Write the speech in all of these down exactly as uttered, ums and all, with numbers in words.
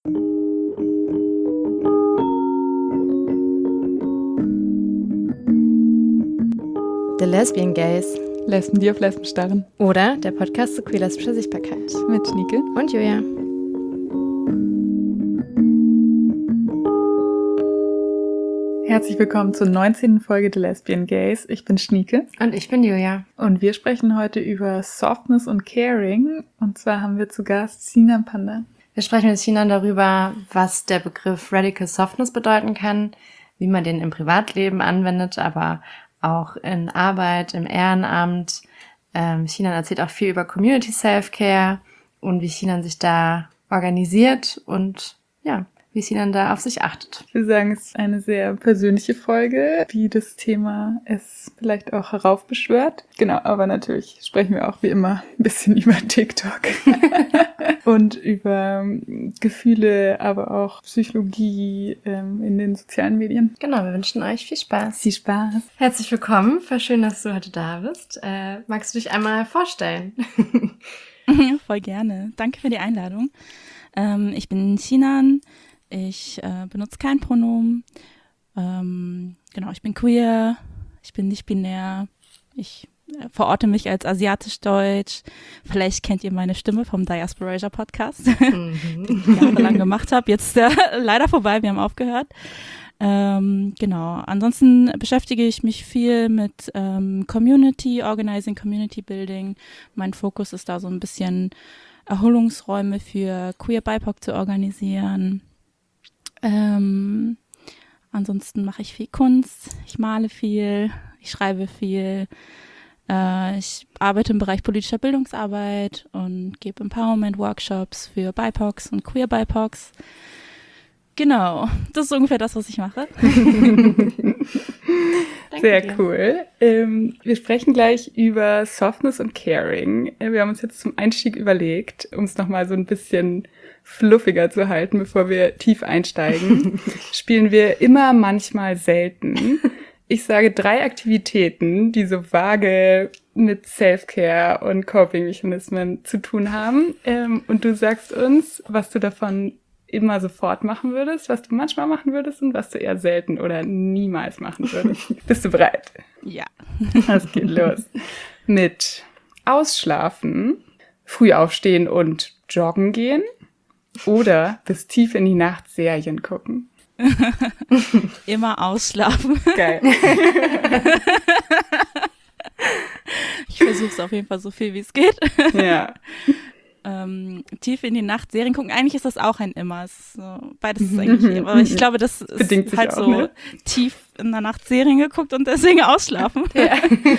The Lesbian Gays. Lesben, die auf Lesben starren. Oder der Podcast zu queer-lesbischer Sichtbarkeit. Mit Schnieke und Julia. Herzlich willkommen zur neunzehnten Folge The Lesbian Gays. Ich bin Schnieke. Und ich bin Julia. Und wir sprechen heute über Softness und Caring. Und zwar haben wir zu Gast Sinan Panda. Wir sprechen mit Sinan darüber, was der Begriff Radical Softness bedeuten kann, wie man den im Privatleben anwendet, aber auch in Arbeit, im Ehrenamt. Ähm, Sinan erzählt auch viel über Community Self-Care und wie Sinan sich da organisiert und ja, wie Sinan da auf sich achtet. Wir sagen, es ist eine sehr persönliche Folge, wie das Thema es vielleicht auch heraufbeschwört. Genau, aber natürlich sprechen wir auch wie immer ein bisschen über TikTok und über Gefühle, aber auch Psychologie ähm, in den sozialen Medien. Genau, wir wünschen euch viel Spaß. Viel Spaß. Herzlich willkommen, voll schön, dass du heute da bist. Äh, magst du dich einmal vorstellen? Voll gerne. Danke für die Einladung. Ähm, ich bin Sinan. Ich äh, benutze kein Pronomen. Ähm, genau, ich bin queer. Ich bin nicht binär. Ich äh, verorte mich als asiatisch-deutsch. Vielleicht kennt ihr meine Stimme vom Diasporasia Podcast, mhm. den ich jahrelang gemacht habe. Jetzt äh, leider vorbei, wir haben aufgehört. Ähm, genau, ansonsten beschäftige ich mich viel mit ähm, Community Organizing, Community Building. Mein Fokus ist da so ein bisschen Erholungsräume für Queer B I P O C zu organisieren. Ähm, ansonsten mache ich viel Kunst, ich male viel, ich schreibe viel, äh, ich arbeite im Bereich politischer Bildungsarbeit und gebe Empowerment-Workshops für B I P O Cs und Queer B I P O Cs. Genau, das ist ungefähr das, was ich mache. Sehr dir. Cool. Ähm, wir sprechen gleich über Softness und Caring. Wir haben uns jetzt zum Einstieg überlegt, um es nochmal so ein bisschen fluffiger zu halten, bevor wir tief einsteigen, spielen wir immer, manchmal, selten. Ich sage drei Aktivitäten, die so vage mit Self-Care und Coping-Mechanismen zu tun haben. Ähm, und du sagst uns, was du davon immer sofort machen würdest, was du manchmal machen würdest und was du eher selten oder niemals machen würdest. Bist du bereit? Ja. Das geht los. Mit Ausschlafen, früh aufstehen und joggen gehen oder bis tief in die Nacht Serien gucken. Immer ausschlafen. Geil. Ich versuche es auf jeden Fall so viel, wie es geht. Ja. Ähm, tief in die Nacht Serien gucken. Eigentlich ist das auch ein immer. Es ist so, beides ist eigentlich immer. Aber ich glaube, das ist bedingt halt sich auch, so ne? Tief in der Nacht Serien geguckt und deswegen ausschlafen. Ja.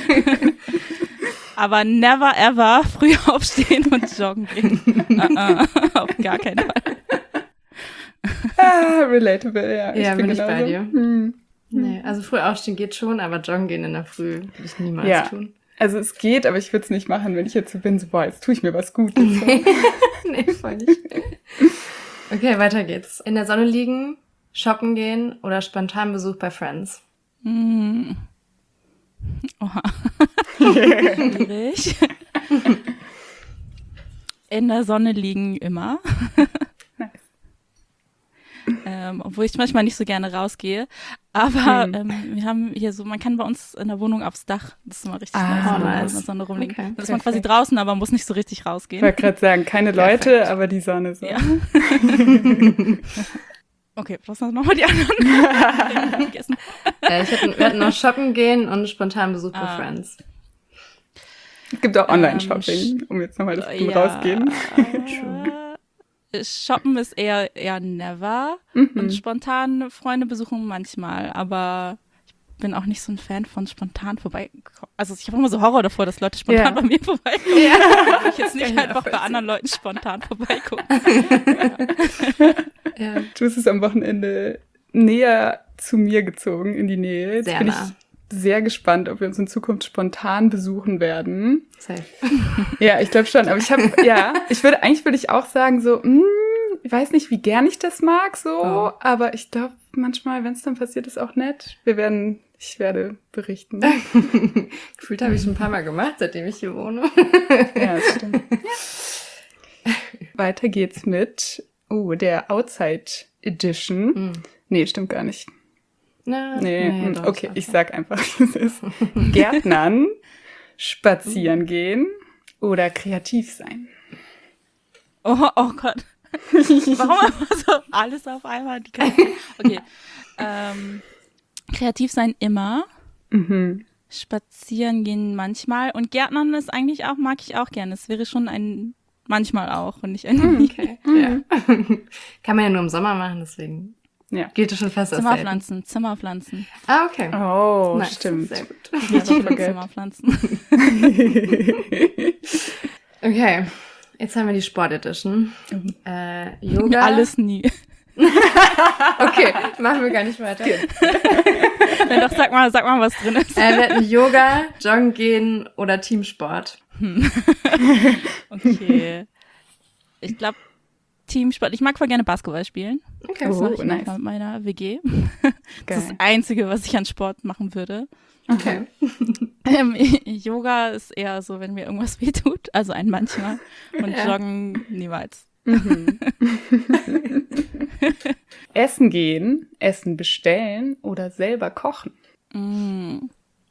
Aber never ever früh aufstehen und joggen gehen. uh-uh, auf gar keinen Fall. Ah, relatable, ja. Ja, ich bin, bin ich bei genauso. dir. Hm. Nee, also früh aufstehen geht schon, aber joggen gehen in der Früh würde ich niemals ja. tun. Also es geht, aber ich würde es nicht machen, wenn ich jetzt so bin, so, boah, jetzt tue ich mir was Gutes. So. Nee, voll nicht. Okay, weiter geht's. In der Sonne liegen, shoppen gehen oder spontan Besuch bei Friends? Mm. Oha. Schwierig. In der Sonne liegen immer. Nice. Ähm, obwohl ich manchmal nicht so gerne rausgehe. Aber mhm. ähm, wir haben hier so, man kann bei uns in der Wohnung aufs Dach. Das ist immer richtig Ah, nice, nice. in der Sonne rumliegen. Okay, da ist man perfekt. quasi draußen, aber muss nicht so richtig rausgehen. Ich wollte gerade sagen, keine Leute, Perfekt. aber die Sonne so. Ja. Okay, was sind nochmal die anderen? Vergessen. Äh, ich hätte, wir hatten noch shoppen gehen und spontan Besuch bei Ah. Friends. Es gibt auch Ähm, Online-Shopping, um jetzt nochmal das zum ja, Rausgehen. äh, Shoppen ist eher, eher never. Mhm. Und spontan Freunde besuchen manchmal, aber ich bin auch nicht so ein Fan von spontan vorbeikommen. Also ich habe immer so Horror davor, dass Leute spontan Ja. bei mir vorbeikommen. Ja. Ich jetzt nicht Kann ich einfach bei nachvollziehen. anderen Leuten spontan vorbeigucken. Ja. Du bist es am Wochenende näher zu mir gezogen, in die Nähe. Jetzt Sehr bin nah. ich sehr gespannt, ob wir uns in Zukunft spontan besuchen werden. Safe. Ja, ich glaube schon. Aber ich habe, ja, ich würde, eigentlich würde ich auch sagen so, mh, ich weiß nicht, wie gern ich das mag so, Oh. aber ich glaube manchmal, wenn es dann passiert, ist auch nett. Wir werden, ich werde berichten. Gefühlt habe ich schon ein paar Mal gemacht, seitdem ich hier wohne. Ja, das stimmt. Weiter geht's mit Oh, der Outside Edition. Mhm. Nee, stimmt gar nicht. Na, Nee, nee, mm, doch, okay, ist ich einfach. sag einfach, wie es ist. Gärtnern, spazieren gehen oder kreativ sein. Oh, oh Gott. Warum immer so alles auf einmal? Die Kategorie? Okay. Ähm, kreativ sein immer. Mhm. Spazieren gehen manchmal. Und Gärtnern ist eigentlich auch, mag ich auch gerne. Es wäre schon ein manchmal auch und nicht ein nie. Okay, ja. Kann man ja nur im Sommer machen, deswegen Ja. gilt es schon fast als selten. Zimmerpflanzen, Zimmerpflanzen. Ah, okay. Oh, Nice, stimmt. Sehr gut. Ja, Ich liebe forget. Zimmerpflanzen. Okay, jetzt haben wir die Sport Edition. Äh, Yoga. Alles nie. Okay, machen wir gar nicht weiter. Nein, doch, sag mal, sag mal, was drin ist. Äh, wir hatten Yoga, Joggen gehen oder Teamsport. Okay. Ich glaube, Teamsport. Ich mag voll gerne Basketball spielen. Okay. Das Oh, mache ich nice. manchmal mit meiner W G. Das ist das Geil. Einzige, was ich an Sport machen würde. Okay. Ähm, Yoga ist eher so, wenn mir irgendwas wehtut. Also ein manchmal. Und Ja. Joggen niemals. Mhm. Essen gehen, Essen bestellen oder selber kochen. Mm.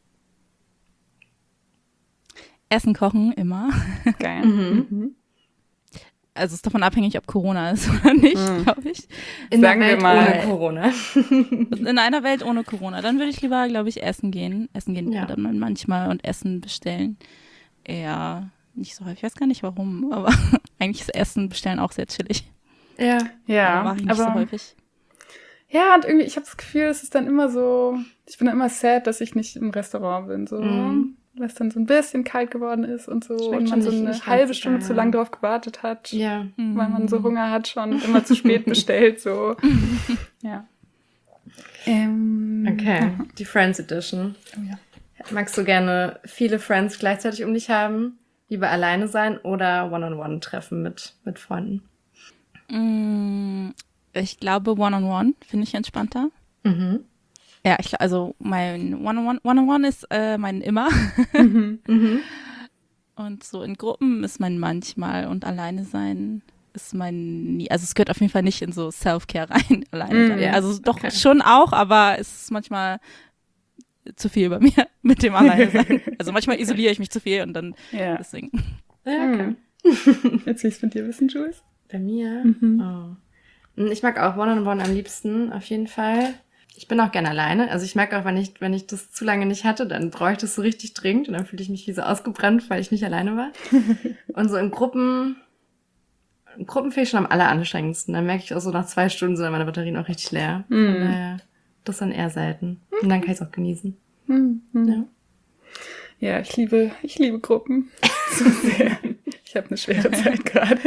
Essen kochen immer. Geil. Mhm. Mhm. Also es ist davon abhängig, ob Corona ist oder nicht, Mhm. glaube ich. In Sagen der wir Welt mal- ohne Corona. In einer Welt ohne Corona. Dann würde ich lieber, glaube ich, essen gehen. Essen gehen Ja. oder man manchmal und Essen bestellen. Eher nicht so häufig. Ich weiß gar nicht warum, aber eigentlich ist Essen bestellen auch sehr chillig. Ja. Ja, aber mache ich nicht aber so häufig. ja, und irgendwie, ich habe das Gefühl, es ist dann immer so, ich bin dann immer sad, dass ich nicht im Restaurant bin, so, Mhm. weil es dann so ein bisschen kalt geworden ist und so Schmeckt und schon man so nicht- eine nicht ganz halbe so Stunde geil. zu lang drauf gewartet hat, Ja. weil man so Mhm. Hunger hat schon und immer zu spät bestellt, so. Ja. Ähm, Okay, die Friends Edition. Oh ja. Magst du gerne viele Friends gleichzeitig um dich haben? Lieber alleine sein oder One-on-One-Treffen mit, mit Freunden? Mm, Ich glaube, One-on-One finde ich entspannter. Mhm. Ja, ich, also mein One-on-One One-on-One ist äh, mein immer. Mhm. Mhm. Und so in Gruppen ist mein manchmal und alleine sein ist mein nie. Also es gehört auf jeden Fall nicht in so Self-Care rein, alleine Mm, sein. ja, Also doch okay. schon auch, aber es ist manchmal zu viel bei mir mit dem alleine sein. Also manchmal isoliere ich mich zu viel und dann Ja. deswegen. Ja, okay. Jetzt will ich es von dir wissen, Jules. Bei mir? Mhm. Oh. Ich mag auch One-on-One am liebsten, auf jeden Fall. Ich bin auch gerne alleine. Also ich merke auch, wenn ich, wenn ich das zu lange nicht hatte, dann brauche ich das so richtig dringend und dann fühle ich mich wie so ausgebrannt, weil ich nicht alleine war. Und so in Gruppen, in Gruppen finde ich schon am alleranstrengendsten. Dann merke ich auch so, nach zwei Stunden sind meine Batterien auch richtig leer. Von Mhm. daher, das dann eher selten. Und dann kann ich es auch genießen. Mhm. Ja. Ja, ich liebe, ich liebe Gruppen so sehr. Ich habe eine schwere Zeit gerade.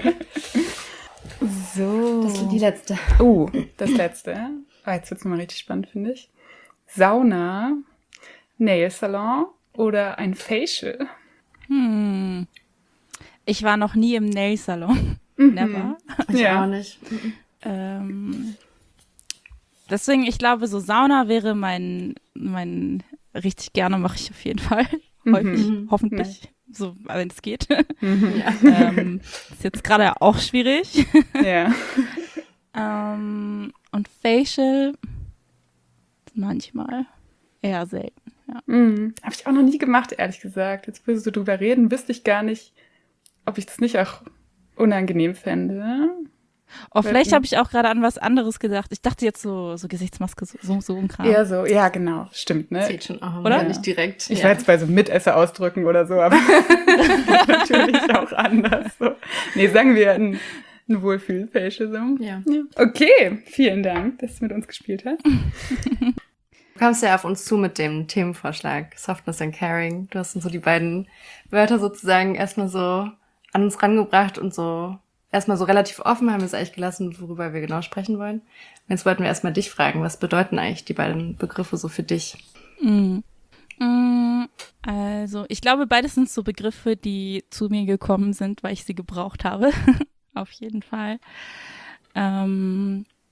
So. Das ist die letzte. Oh, das letzte. Ah, jetzt wird's nochmal richtig spannend, finde ich. Sauna, Nailsalon oder ein Facial? Hm. Ich war noch nie im Nail-Salon. Mhm. Never. Ich Ja. auch nicht. Ähm, deswegen, ich glaube, so Sauna wäre mein, mein richtig gerne mache ich auf jeden Fall. Häufig, Mhm. hoffentlich. So, wenn es geht. Mhm. Ja. ähm, ist jetzt gerade auch schwierig. Ja. ähm, und Facial manchmal. Eher selten. Ja. Mhm. Habe ich auch noch nie gemacht, ehrlich gesagt. Jetzt, wo wir so drüber reden, wüsste ich gar nicht, ob ich das nicht auch unangenehm fände. Oh, vielleicht Mhm. habe ich auch gerade an was anderes gedacht. Ich dachte jetzt so, so Gesichtsmaske, so, so, so ein Kram. Eher so, ja, genau. Stimmt, ne? Zählt schon auch, Oder? aber nicht direkt. Ich ja. war jetzt bei so Mitesser ausdrücken oder so, aber natürlich auch anders. So. Nee, sagen wir ein, ein Wohlfühl-Facial so. Ja. Ja. Okay, vielen Dank, dass du mit uns gespielt hast. Du kamst ja auf uns zu mit dem Themenvorschlag Softness and Caring. Du hast uns so die beiden Wörter sozusagen erstmal so an uns rangebracht und so erstmal so relativ offen haben wir es eigentlich gelassen, worüber wir genau sprechen wollen. Und jetzt wollten wir erstmal dich fragen, was bedeuten eigentlich die beiden Begriffe so für dich? Mm. Mm, Also, ich glaube, beides sind so Begriffe, die zu mir gekommen sind, weil ich sie gebraucht habe. Auf jeden Fall. Ähm,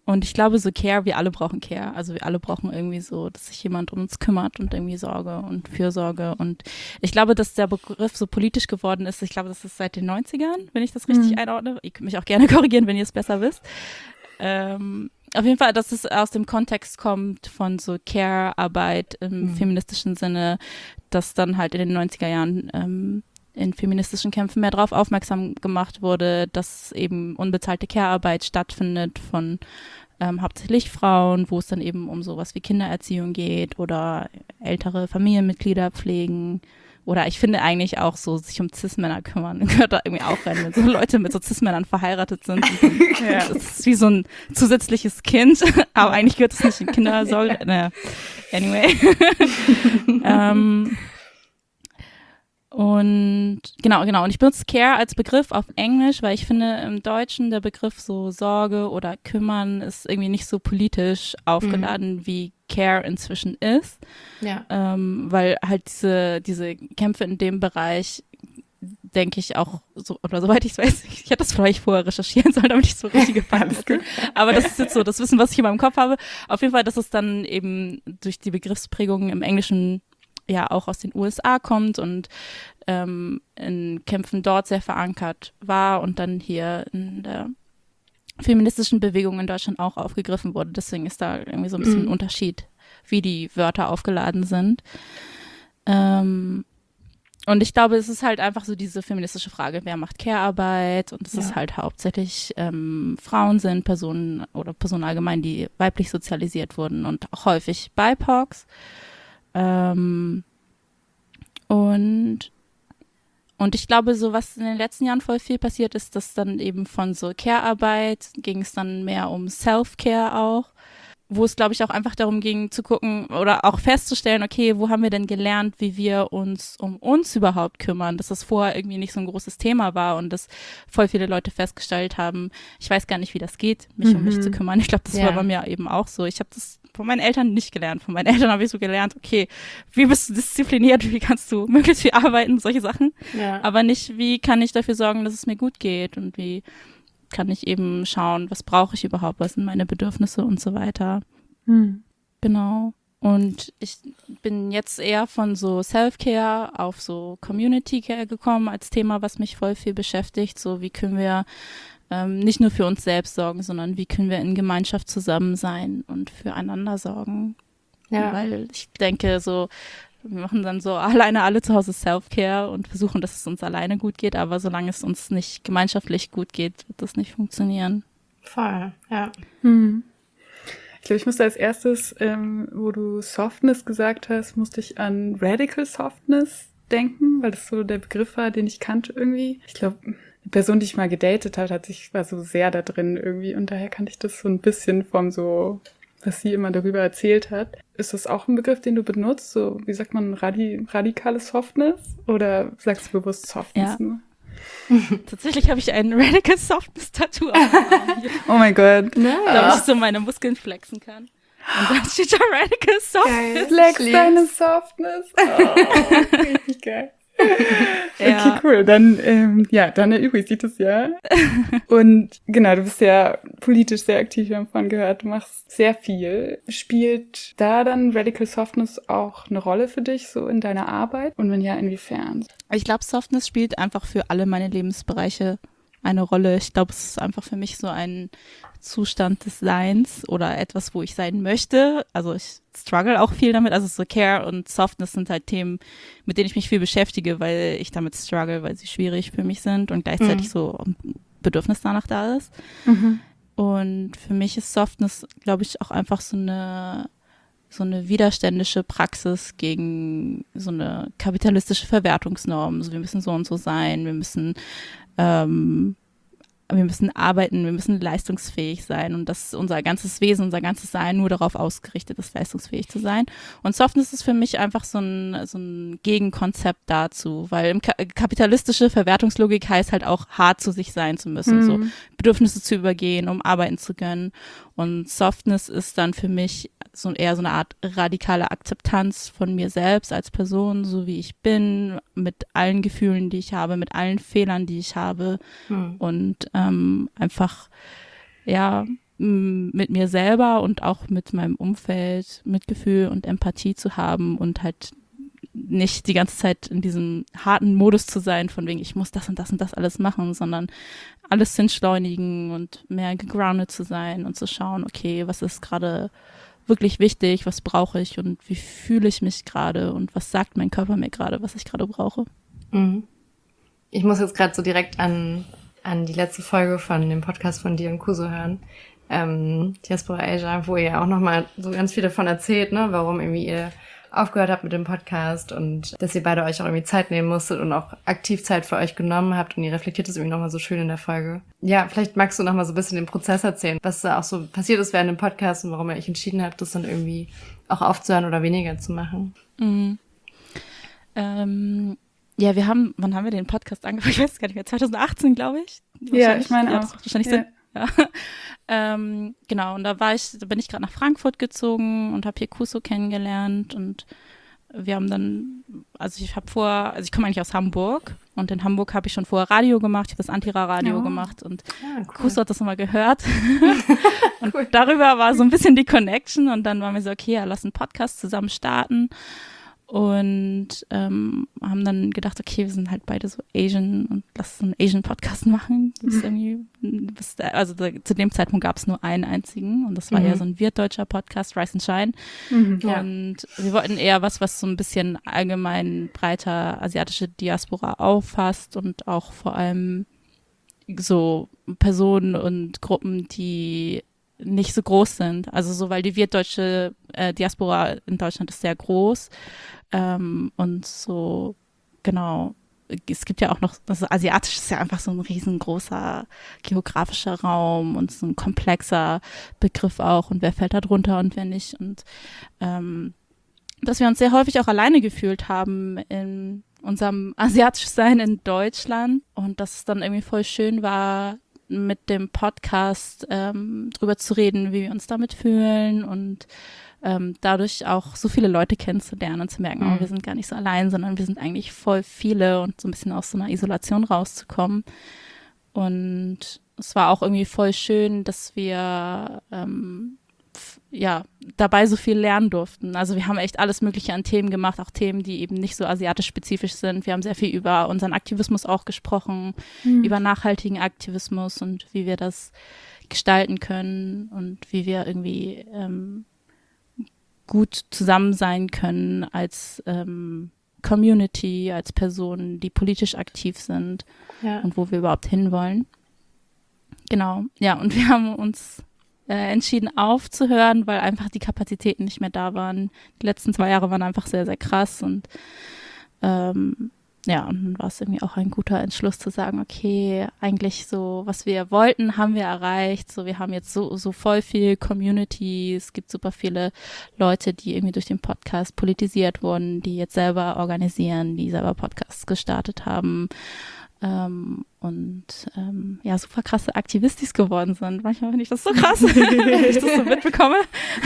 Und ich glaube, so Care, wir alle brauchen Care. Also wir alle brauchen irgendwie so, dass sich jemand um uns kümmert und irgendwie Sorge und Fürsorge. Und ich glaube, dass der Begriff so politisch geworden ist. Ich glaube, das ist seit den neunzigern, wenn ich das richtig mhm. einordne. Ihr könnt mich auch gerne korrigieren, wenn ihr es besser wisst. Ähm, auf jeden Fall, dass es aus dem Kontext kommt von so Care-Arbeit im mhm. feministischen Sinne, dass dann halt in den neunziger Jahren ähm, in feministischen Kämpfen mehr darauf aufmerksam gemacht wurde, dass eben unbezahlte Care-Arbeit stattfindet von ähm, hauptsächlich Frauen, wo es dann eben um sowas wie Kindererziehung geht oder ältere Familienmitglieder pflegen. Oder ich finde eigentlich auch so, sich um Cis-Männer kümmern, gehört da irgendwie auch rein, wenn so Leute mit so Cis-Männern verheiratet sind. Und ja. Das ist wie so ein zusätzliches Kind, aber eigentlich gehört das nicht in Kindersorge. Naja, anyway. ähm, Und genau, genau. Und ich benutze Care als Begriff auf Englisch, weil ich finde, im Deutschen der Begriff so Sorge oder Kümmern ist irgendwie nicht so politisch aufgeladen, mhm. wie Care inzwischen ist. Ja. Ähm, weil halt diese, diese Kämpfe in dem Bereich, denke ich auch, so, oder soweit ich weiß, ich hätte das vielleicht vorher recherchieren sollen, damit ich so richtige Fakten habe. Aber das ist jetzt so das Wissen, was ich in meinem Kopf habe. Auf jeden Fall, dass es dann eben durch die Begriffsprägung im Englischen ja auch aus den U S A kommt und ähm, in Kämpfen dort sehr verankert war und dann hier in der feministischen Bewegung in Deutschland auch aufgegriffen wurde. Deswegen ist da irgendwie so ein bisschen ein Unterschied, wie die Wörter aufgeladen sind. Ähm, und ich glaube, es ist halt einfach so diese feministische Frage, wer macht Care-Arbeit? Und es ja. ist halt hauptsächlich ähm, Frauen sind, Personen oder Personen allgemein, die weiblich sozialisiert wurden und auch häufig B I P O Cs. Ähm, und und ich glaube, so was in den letzten Jahren voll viel passiert ist, dass dann eben von so Care-Arbeit ging es dann mehr um Self-Care auch, wo es, glaube ich, auch einfach darum ging zu gucken oder auch festzustellen, okay, wo haben wir denn gelernt, wie wir uns um uns überhaupt kümmern, dass das vorher irgendwie nicht so ein großes Thema war und dass voll viele Leute festgestellt haben, ich weiß gar nicht, wie das geht, mich mhm. um mich zu kümmern. Ich glaube, das ja. war bei mir eben auch so. Ich habe das von meinen Eltern nicht gelernt. Von meinen Eltern habe ich so gelernt, okay, wie bist du diszipliniert, wie kannst du möglichst viel arbeiten, solche Sachen. Ja. Aber nicht, wie kann ich dafür sorgen, dass es mir gut geht und wie kann ich eben schauen, was brauche ich überhaupt, was sind meine Bedürfnisse und so weiter. Hm. Genau. Und ich bin jetzt eher von so Self-Care auf so Community-Care gekommen als Thema, was mich voll viel beschäftigt. So, wie können wir ähm, nicht nur für uns selbst sorgen, sondern wie können wir in Gemeinschaft zusammen sein und füreinander sorgen. Ja. Weil ich denke, so, wir machen dann so alleine alle zu Hause Self-Care und versuchen, dass es uns alleine gut geht, aber solange es uns nicht gemeinschaftlich gut geht, wird das nicht funktionieren. Voll, ja. Hm. Ich glaube, ich musste als erstes, ähm, wo du Softness gesagt hast, musste ich an Radical Softness denken, weil das so der Begriff war, den ich kannte irgendwie. Ich glaube, die Person, die ich mal gedatet hat, hat sich, war so sehr da drin irgendwie und daher kannte ich das so ein bisschen vom so, was sie immer darüber erzählt hat. Ist das auch ein Begriff, den du benutzt? So, wie sagt man, radi- radikale Softness? Oder sagst du bewusst Softness ja. nur? Tatsächlich habe ich ein Radical Softness Tattoo auf meinem Arm hier. Oh mein Gott. No. Damit ich so meine Muskeln flexen kann. Und dann steht da Radical Softness. Flex deine Softness. Oh, richtig geil. Ja. Okay, cool. Dann, ähm, ja, dann erübrigt sich das ja. Und genau, du bist ja politisch sehr aktiv, wir haben vorhin gehört, du machst sehr viel. Spielt da dann Radical Softness auch eine Rolle für dich, so in deiner Arbeit? Und wenn ja, inwiefern? Ich glaube, Softness spielt einfach für alle meine Lebensbereiche eine Rolle. Ich glaube, es ist einfach für mich so ein Zustand des Seins oder etwas, wo ich sein möchte. Also ich struggle auch viel damit. Also so Care und Softness sind halt Themen, mit denen ich mich viel beschäftige, weil ich damit struggle, weil sie schwierig für mich sind und gleichzeitig mhm. so ein Bedürfnis danach da ist. Mhm. Und für mich ist Softness, glaube ich, auch einfach so eine so eine widerständische Praxis gegen so eine kapitalistische Verwertungsnorm. Also wir müssen so und so sein, wir müssen ähm, wir müssen arbeiten, wir müssen leistungsfähig sein und das ist unser ganzes Wesen, unser ganzes Sein nur darauf ausgerichtet ist, leistungsfähig zu sein. Und Softness ist für mich einfach so ein, so ein Gegenkonzept dazu, weil im Ka- kapitalistische Verwertungslogik heißt halt auch hart zu sich sein zu müssen, mhm. so Bedürfnisse zu übergehen, um arbeiten zu können. Und Softness ist dann für mich so eher so eine Art radikale Akzeptanz von mir selbst als Person, so wie ich bin, mit allen Gefühlen, die ich habe, mit allen Fehlern, die ich habe mhm. und ähm, einfach, ja, m- mit mir selber und auch mit meinem Umfeld Mitgefühl und Empathie zu haben und halt nicht die ganze Zeit in diesem harten Modus zu sein, von wegen, ich muss das und das und das alles machen, sondern alles zu entschleunigen und mehr gegroundet zu sein und zu schauen, okay, was ist gerade wirklich wichtig, was brauche ich und wie fühle ich mich gerade und was sagt mein Körper mir gerade, was ich gerade brauche. Mhm. Ich muss jetzt gerade so direkt an, an die letzte Folge von dem Podcast von dir und Kuso hören, ähm, Diaspora Asia, wo ihr auch nochmal so ganz viel davon erzählt, ne, warum irgendwie ihr aufgehört habt mit dem Podcast und dass ihr beide euch auch irgendwie Zeit nehmen musstet und auch aktiv Zeit für euch genommen habt und ihr reflektiert das irgendwie nochmal so schön in der Folge. Ja, vielleicht magst du nochmal so ein bisschen den Prozess erzählen, was da auch so passiert ist während dem Podcast und warum ihr euch entschieden habt, das dann irgendwie auch aufzuhören oder weniger zu machen. Mhm. Ähm, ja, wir haben, wann haben wir den Podcast angefangen? Ich weiß gar nicht mehr, zwanzig achtzehn, glaube ich. Ja, ich meine ja, auch. Das macht wahrscheinlich Ja. Sinn. Ja. ähm, genau, und da war ich, da bin ich gerade nach Frankfurt gezogen und habe hier Kuso kennengelernt und wir haben dann, also ich habe vor, also ich komme eigentlich aus Hamburg und in Hamburg habe ich schon vorher Radio gemacht, ich habe das Antira-Radio Oh. gemacht und Ja, cool. Kuso hat das immer gehört und Cool. darüber war so ein bisschen die Connection und dann waren wir so, okay, ja, lass einen Podcast zusammen starten und ähm, haben dann gedacht, okay, wir sind halt beide so Asian und lass einen Asian-Podcast machen. Das ist irgendwie, das, also da, zu dem Zeitpunkt gab es nur einen einzigen und das war Mhm. ja so ein wirtdeutscher Podcast, Rise and Shine. Mhm. Ja. Und wir wollten eher was, was so ein bisschen allgemein breiter asiatische Diaspora auffasst und auch vor allem so Personen und Gruppen, die nicht so groß sind. Also so, weil die wirtdeutsche äh, Diaspora in Deutschland ist sehr groß ähm, und so, genau, es gibt ja auch noch, also asiatisch ist ja einfach so ein riesengroßer geografischer Raum und so ein komplexer Begriff auch und wer fällt da drunter und wer nicht und ähm, dass wir uns sehr häufig auch alleine gefühlt haben in unserem asiatisch Sein in Deutschland und dass es dann irgendwie voll schön war, mit dem Podcast ähm, drüber zu reden, wie wir uns damit fühlen und ähm, dadurch auch so viele Leute kennenzulernen und zu merken, Mhm. oh, wir sind gar nicht so allein, sondern wir sind eigentlich voll viele und so ein bisschen aus so einer Isolation rauszukommen. Und es war auch irgendwie voll schön, dass wir ähm, f- ja dabei so viel lernen durften. Also wir haben echt alles Mögliche an Themen gemacht, auch Themen, die eben nicht so asiatisch spezifisch sind. Wir haben sehr viel über unseren Aktivismus auch gesprochen, Mhm. über nachhaltigen Aktivismus und wie wir das gestalten können und wie wir irgendwie ähm, gut zusammen sein können als ähm, Community, als Personen, die politisch aktiv sind Ja. und wo wir überhaupt hinwollen. Genau, ja, und wir haben uns äh, entschieden aufzuhören, weil einfach die Kapazitäten nicht mehr da waren. Die letzten zwei Jahre waren einfach sehr, sehr krass und ähm, ja, und dann war es irgendwie auch ein guter Entschluss zu sagen, okay, eigentlich so, was wir wollten, haben wir erreicht. So, wir haben jetzt so, so voll viel Community. Es gibt super viele Leute, die irgendwie durch den Podcast politisiert wurden, die jetzt selber organisieren, die selber Podcasts gestartet haben. Ähm, und ähm, ja, super krasse Aktivistis geworden sind. Manchmal finde ich das so krass, wenn ich das so mitbekomme.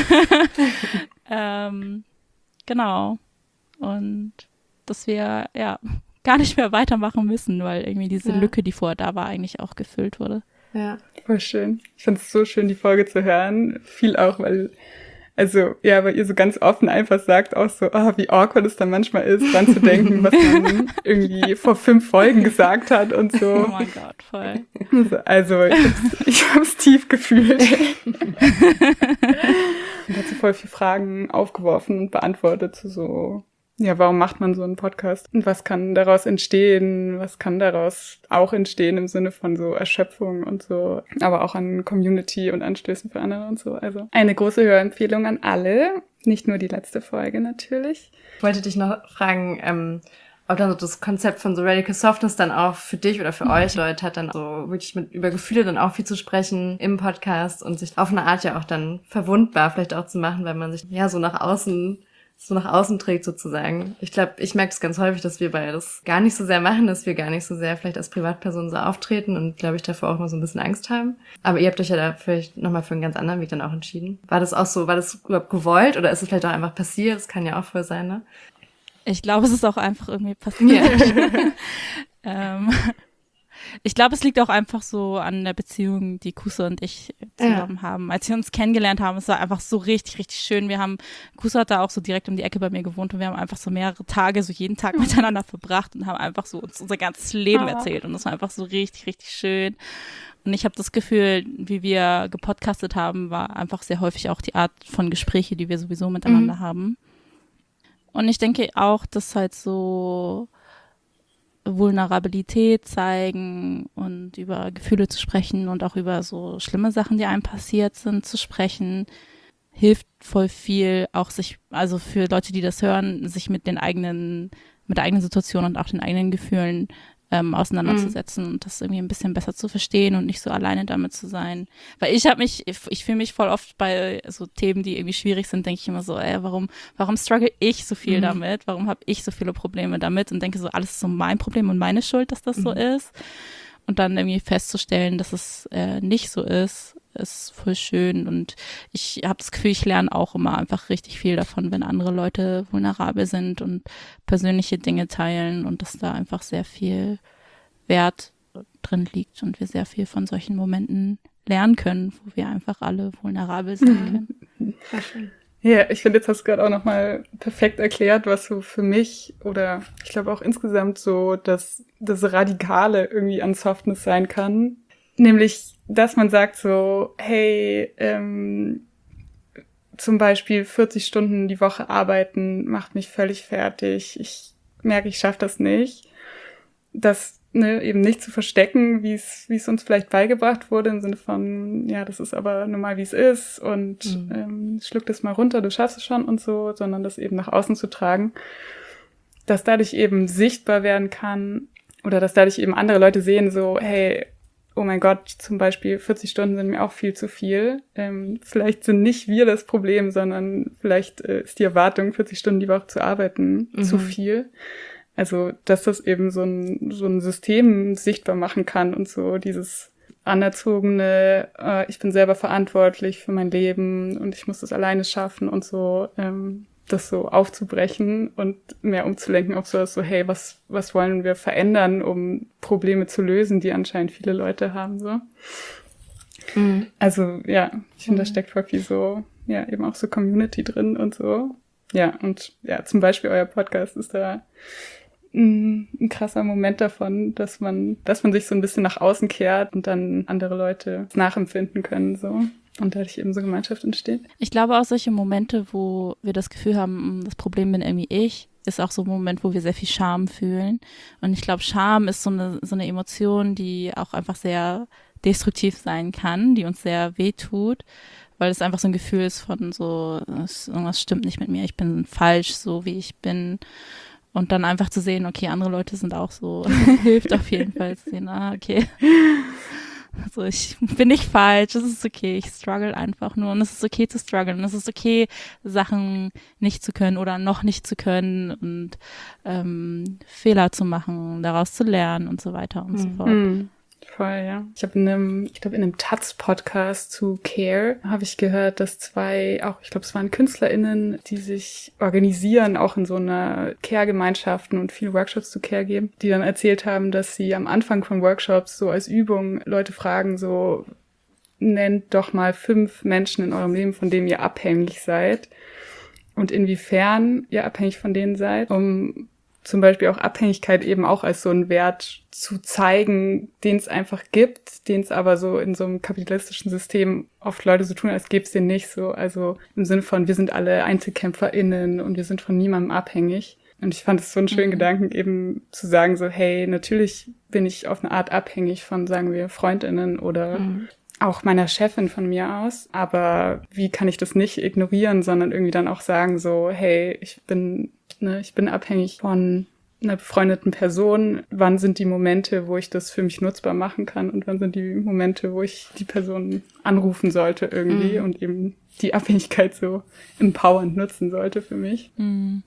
ähm, genau. Und dass wir ja gar nicht mehr weitermachen müssen, weil irgendwie diese Ja. Lücke, die vorher da war, eigentlich auch gefüllt wurde. Ja. Voll schön. Ich fand es so schön, die Folge zu hören. Viel auch, weil, also, ja, weil ihr so ganz offen einfach sagt, auch so, ah, wie awkward es dann manchmal ist, dran zu denken, was man irgendwie vor fünf Folgen gesagt hat und Oh so. mein Gott, voll. Also, ich hab's, ich hab's tief gefühlt. Und hat so voll viele Fragen aufgeworfen und beantwortet zu so, ja, warum macht man so einen Podcast? Und was kann daraus entstehen? Was kann daraus auch entstehen im Sinne von so Erschöpfung und so, aber auch an Community und Anstößen für andere und so. Also eine große Hörempfehlung an alle. Nicht nur die letzte Folge natürlich. Ich wollte dich noch fragen, ähm, ob dann so das Konzept von so Radical Softness dann auch für dich oder für euch Leute hat, dann so wirklich mit über Gefühle dann auch viel zu sprechen im Podcast und sich auf eine Art ja auch dann verwundbar vielleicht auch zu machen, weil man sich ja so nach außen so nach außen trägt sozusagen. Ich glaube, ich merke es ganz häufig, dass wir beide das gar nicht so sehr machen, dass wir gar nicht so sehr vielleicht als Privatpersonen so auftreten und, glaube ich, davor auch mal so ein bisschen Angst haben. Aber ihr habt euch ja da vielleicht nochmal für einen ganz anderen Weg dann auch entschieden. War das auch so, war das überhaupt gewollt oder ist es vielleicht auch einfach passiert? Das kann ja auch voll sein, ne? Ich glaube, es ist auch einfach irgendwie passiert. ähm, Ich glaube, es liegt auch einfach so an der Beziehung, die Kusa und ich zusammen ja. haben. Als wir uns kennengelernt haben, es war einfach so richtig, richtig schön. Wir haben, Kusa hat da auch so direkt um die Ecke bei mir gewohnt und wir haben einfach so mehrere Tage, so jeden Tag miteinander verbracht und haben einfach so uns unser ganzes Leben oh. erzählt und das war einfach so richtig, richtig schön. Und ich habe das Gefühl, wie wir gepodcastet haben, war einfach sehr häufig auch die Art von Gespräche, die wir sowieso miteinander mhm. haben. Und ich denke auch, dass halt so Vulnerabilität zeigen und über Gefühle zu sprechen und auch über so schlimme Sachen, die einem passiert sind, zu sprechen, hilft voll viel, auch sich, also für Leute, die das hören, sich mit den eigenen, mit der eigenen Situation und auch den eigenen Gefühlen ähm, auseinanderzusetzen mhm. und das irgendwie ein bisschen besser zu verstehen und nicht so alleine damit zu sein. Weil ich habe mich, ich, ich fühle mich voll oft bei so Themen, die irgendwie schwierig sind, denke ich immer so, ey, warum, warum struggle ich so viel mhm. damit? Warum habe ich so viele Probleme damit? Und denke so, alles ist so mein Problem und meine Schuld, dass das mhm. so ist. Und dann irgendwie festzustellen, dass es äh, nicht so ist, ist voll schön. Und ich habe das Gefühl, ich lerne auch immer einfach richtig viel davon, wenn andere Leute vulnerabel sind und persönliche Dinge teilen und dass da einfach sehr viel Wert drin liegt und wir sehr viel von solchen Momenten lernen können, wo wir einfach alle vulnerabel sein können. Sehr schön. Ja, ich finde, jetzt hast du gerade auch nochmal perfekt erklärt, was so für mich oder ich glaube auch insgesamt so das, das Radikale irgendwie an Softness sein kann. Nämlich, dass man sagt so, hey, ähm, zum Beispiel vierzig Stunden die Woche arbeiten macht mich völlig fertig. Ich merke, ich schaffe das nicht. Das ne, eben nicht zu verstecken, wie es wie es uns vielleicht beigebracht wurde, im Sinne von, ja, das ist aber normal, wie es ist und mhm. ähm, schluck das mal runter, du schaffst es schon und so, sondern das eben nach außen zu tragen, dass dadurch eben sichtbar werden kann oder dass dadurch eben andere Leute sehen so, hey, oh mein Gott, zum Beispiel vierzig Stunden sind mir auch viel zu viel. Ähm, vielleicht sind nicht wir das Problem, sondern vielleicht äh, ist die Erwartung, vierzig Stunden die Woche zu arbeiten, mhm. zu viel. Also, dass das eben so ein, so ein System sichtbar machen kann und so dieses anerzogene, äh, ich bin selber verantwortlich für mein Leben und ich muss das alleine schaffen und so, ähm, das so aufzubrechen und mehr umzulenken auf sowas so, hey, was, was wollen wir verändern, um Probleme zu lösen, die anscheinend viele Leute haben, so. Mhm. Also, ja, ich finde, mhm. da steckt voll viel so, ja, eben auch so Community drin und so. Ja, und ja, zum Beispiel euer Podcast ist da ein krasser Moment davon, dass man, dass man sich so ein bisschen nach außen kehrt und dann andere Leute nachempfinden können, so. Und dadurch eben so Gemeinschaft entsteht. Ich glaube auch solche Momente, wo wir das Gefühl haben, das Problem bin irgendwie ich, ist auch so ein Moment, wo wir sehr viel Scham fühlen. Und ich glaube, Scham ist so eine, so eine Emotion, die auch einfach sehr destruktiv sein kann, die uns sehr wehtut, weil es einfach so ein Gefühl ist von so, irgendwas stimmt nicht mit mir, ich bin falsch, so wie ich bin. Und dann einfach zu sehen, okay, andere Leute sind auch so, hilft auf jeden Fall zu sehen, ah, okay. Also ich bin nicht falsch, es ist okay, ich struggle einfach nur und es ist okay zu strugglen, es ist okay, Sachen nicht zu können oder noch nicht zu können und ähm, Fehler zu machen, daraus zu lernen und so weiter und mhm. so fort. Mhm. Voll, ja. Ich habe in einem, ich glaube in einem Taz-Podcast zu Care habe ich gehört, dass zwei, auch ich glaube es waren KünstlerInnen, die sich organisieren, auch in so einer Care-Gemeinschaften und viele Workshops zu Care geben, die dann erzählt haben, dass sie am Anfang von Workshops so als Übung Leute fragen, so nennt doch mal fünf Menschen in eurem Leben, von denen ihr abhängig seid und inwiefern ihr abhängig von denen seid, um zum Beispiel auch Abhängigkeit eben auch als so einen Wert zu zeigen, den es einfach gibt, den es aber so in so einem kapitalistischen System oft Leute so tun, als gäbe es den nicht so. Also im Sinne von, wir sind alle EinzelkämpferInnen und wir sind von niemandem abhängig. Und ich fand es so einen schönen mhm. Gedanken, eben zu sagen so, hey, natürlich bin ich auf eine Art abhängig von, sagen wir, FreundInnen oder mhm. auch meiner Chefin von mir aus. Aber wie kann ich das nicht ignorieren, sondern irgendwie dann auch sagen so, hey, ich bin Ne, ich bin abhängig von einer befreundeten Person. Wann sind die Momente, wo ich das für mich nutzbar machen kann und wann sind die Momente, wo ich die Person anrufen sollte irgendwie mhm. und eben die Abhängigkeit so empowernd nutzen sollte für mich. Mhm.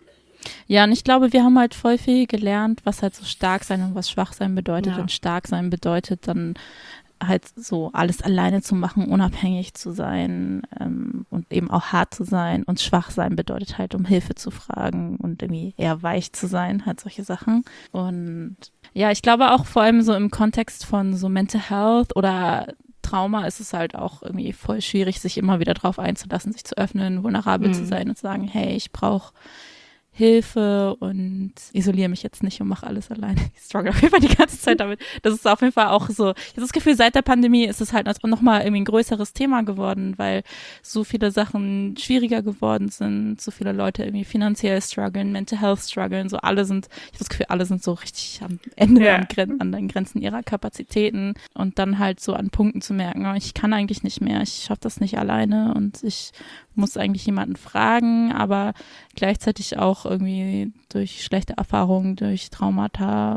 Ja, und ich glaube, wir haben halt voll viel gelernt, was halt so stark sein und was schwach sein bedeutet. Ja. Und stark sein bedeutet dann halt so alles alleine zu machen, unabhängig zu sein ähm, und eben auch hart zu sein. Und schwach sein bedeutet halt, um Hilfe zu fragen und irgendwie eher weich zu sein, halt solche Sachen. Und ja, ich glaube auch vor allem so im Kontext von so Mental Health oder Trauma ist es halt auch irgendwie voll schwierig, sich immer wieder drauf einzulassen, sich zu öffnen, vulnerabel mhm. zu sein und zu sagen, hey, ich brauche Hilfe und isoliere mich jetzt nicht und mache alles alleine. Ich struggle auf jeden Fall die ganze Zeit damit. Das ist auf jeden Fall auch so, ich habe das Gefühl, seit der Pandemie ist es halt nochmal irgendwie ein größeres Thema geworden, weil so viele Sachen schwieriger geworden sind, so viele Leute irgendwie finanziell strugglen, mental health strugglen, so alle sind, ich habe das Gefühl, alle sind so richtig am Ende, ja. an, an den Grenzen ihrer Kapazitäten und dann halt so an Punkten zu merken, oh, ich kann eigentlich nicht mehr, ich schaffe das nicht alleine und ich muss eigentlich jemanden fragen, aber gleichzeitig auch irgendwie durch schlechte Erfahrungen, durch Traumata,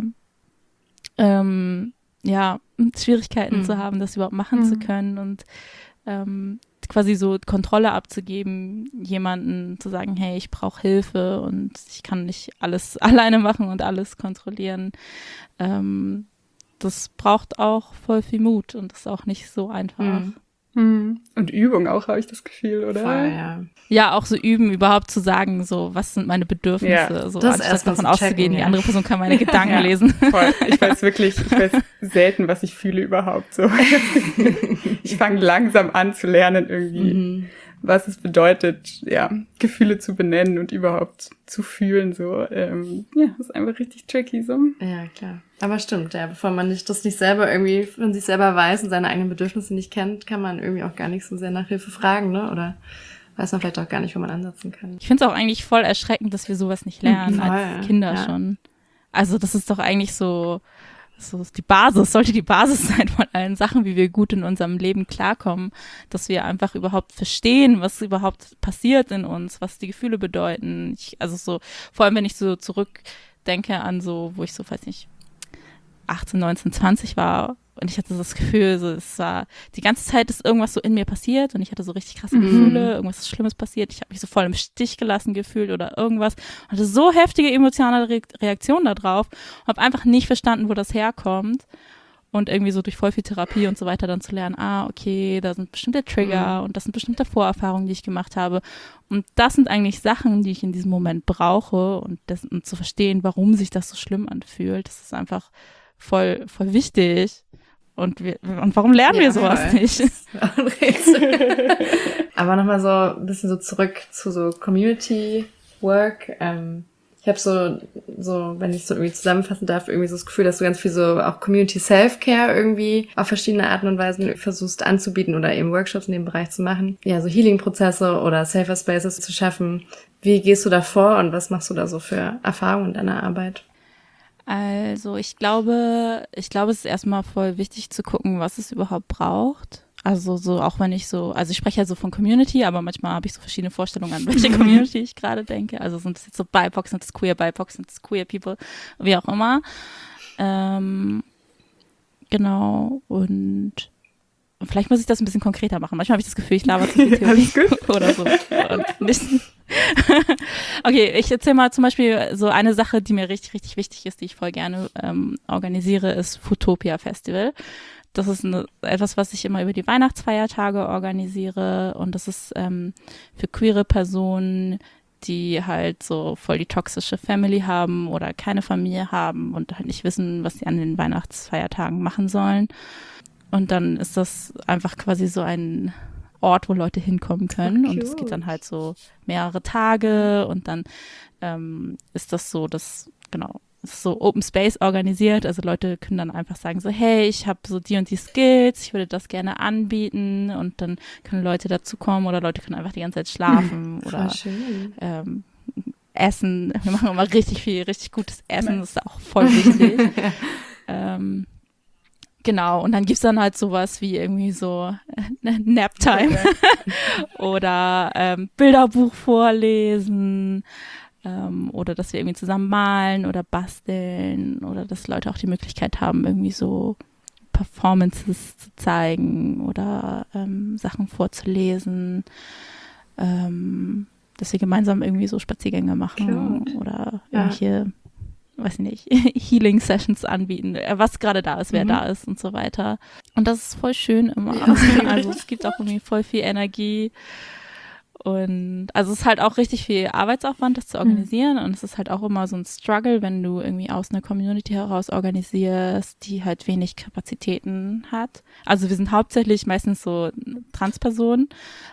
ähm, ja, Schwierigkeiten mhm. zu haben, das überhaupt machen mhm. zu können und ähm, quasi so Kontrolle abzugeben, jemanden zu sagen, hey, ich brauche Hilfe und ich kann nicht alles alleine machen und alles kontrollieren. Ähm, das braucht auch voll viel Mut und ist auch nicht so einfach. Mhm. Und Übung auch, habe ich das Gefühl, oder? Voll, ja. Ja, auch so üben, überhaupt zu sagen, so, was sind meine Bedürfnisse, ja, so, anstatt davon auszugehen, ja. die andere Person kann meine Gedanken ja. lesen. Voll. Ich weiß wirklich, ich weiß selten, was ich fühle überhaupt, so. Ich fange langsam an zu lernen irgendwie, mhm. was es bedeutet, ja, Gefühle zu benennen und überhaupt zu fühlen, so. Ähm, ja, das ist einfach richtig tricky, so. Ja, klar. Aber stimmt, ja, bevor man nicht das nicht selber irgendwie von sich selber weiß und seine eigenen Bedürfnisse nicht kennt, kann man irgendwie auch gar nicht so sehr nach Hilfe fragen, ne? Oder weiß man vielleicht auch gar nicht, wo man ansetzen kann. Ich finde es auch eigentlich voll erschreckend, dass wir sowas nicht lernen voll, als Kinder ja. schon. Also das ist doch eigentlich so, so die Basis, sollte die Basis sein von allen Sachen, wie wir gut in unserem Leben klarkommen, dass wir einfach überhaupt verstehen, was überhaupt passiert in uns, was die Gefühle bedeuten. Ich, also so, vor allem wenn ich so zurückdenke an so, wo ich so, weiß nicht, achtzehn, neunzehn, zwanzig war und ich hatte das Gefühl, so, es war, die ganze Zeit ist irgendwas so in mir passiert und ich hatte so richtig krasse mhm. Gefühle, irgendwas Schlimmes passiert, ich habe mich so voll im Stich gelassen gefühlt oder irgendwas, hatte so heftige emotionale Re- Reaktionen darauf und habe einfach nicht verstanden, wo das herkommt und irgendwie so durch voll viel Therapie und so weiter dann zu lernen, ah, okay, da sind bestimmte Trigger mhm. und das sind bestimmte Vorerfahrungen, die ich gemacht habe und das sind eigentlich Sachen, die ich in diesem Moment brauche und, das, und zu verstehen, warum sich das so schlimm anfühlt, das ist einfach voll, voll wichtig. Und, wir, und warum lernen ja, wir sowas voll. nicht? Aber nochmal so ein bisschen so zurück zu so Community Work. Ähm, ich habe so, so, wenn ich so irgendwie zusammenfassen darf, irgendwie so das Gefühl, dass du ganz viel so auch Community Self-Care irgendwie auf verschiedene Arten und Weisen versuchst anzubieten oder eben Workshops in dem Bereich zu machen. Ja, so Healing-Prozesse oder Safer Spaces zu schaffen. Wie gehst du da vor und was machst du da so für Erfahrungen in deiner Arbeit? Also ich glaube, ich glaube, es ist erstmal voll wichtig zu gucken, was es überhaupt braucht. Also so, auch wenn ich so, also ich spreche ja so von Community, aber manchmal habe ich so verschiedene Vorstellungen an welche Community ich gerade denke. Also sind es jetzt so B I P O C, sind es Queer B I P O C, sind es Queer People, wie auch immer. Ähm, genau, und vielleicht muss ich das ein bisschen konkreter machen. Manchmal habe ich das Gefühl, ich laber zu viel Theorie oder so. Und nicht. Okay, ich erzähle mal zum Beispiel so eine Sache, die mir richtig, richtig wichtig ist, die ich voll gerne ähm, organisiere, ist Foodtopia Festival. Das ist eine, etwas, was ich immer über die Weihnachtsfeiertage organisiere und das ist ähm, für queere Personen, die halt so voll die toxische Family haben oder keine Familie haben und halt nicht wissen, was sie an den Weihnachtsfeiertagen machen sollen. Und dann ist das einfach quasi so ein Ort, wo Leute hinkommen können. Und es geht dann halt so mehrere Tage und dann ähm, ist das so, dass, genau, es ist so Open Space organisiert. Also Leute können dann einfach sagen so, hey, ich habe so die und die Skills, ich würde das gerne anbieten und dann können Leute dazukommen oder Leute können einfach die ganze Zeit schlafen hm, oder ähm, essen. Wir machen immer richtig viel, richtig gutes Essen, das ist auch voll wichtig. ähm, Genau, und dann gibt's dann halt sowas wie irgendwie so äh, Naptime oder ähm, Bilderbuch vorlesen ähm, oder dass wir irgendwie zusammen malen oder basteln oder dass Leute auch die Möglichkeit haben, irgendwie so Performances zu zeigen oder ähm, Sachen vorzulesen, ähm, dass wir gemeinsam irgendwie so Spaziergänge machen Cute. Oder irgendwelche weiß nicht, Healing-Sessions anbieten, was gerade da ist, wer mhm. da ist und so weiter. Und das ist voll schön immer. Ja. Also es gibt auch irgendwie voll viel Energie. Und also es ist halt auch richtig viel Arbeitsaufwand, das zu organisieren. Mhm. Und es ist halt auch immer so ein Struggle, wenn du irgendwie aus einer Community heraus organisierst, die halt wenig Kapazitäten hat. Also wir sind hauptsächlich meistens so Transpersonen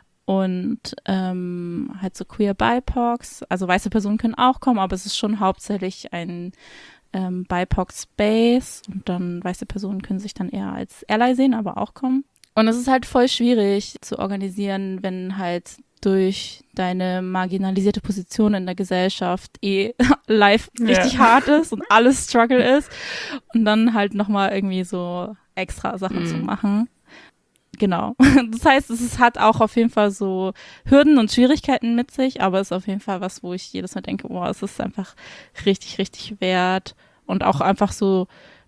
und ähm, halt so queer B I P O Cs. Also weiße Personen können auch kommen, aber es ist schon hauptsächlich ein ähm, B I P O C-Space. Und dann weiße Personen können sich dann eher als Ally sehen, aber auch kommen. Und es ist halt voll schwierig zu organisieren, wenn halt durch deine marginalisierte Position in der Gesellschaft eh live richtig ja. hart ist und alles Struggle ist und dann halt nochmal irgendwie so extra Sachen mm. zu machen. Genau. Das heißt, es ist, hat auch auf jeden Fall so Hürden und Schwierigkeiten mit sich, aber es ist auf jeden Fall was, wo ich jedes Mal denke, boah, es ist einfach richtig, richtig wert und auch einfach so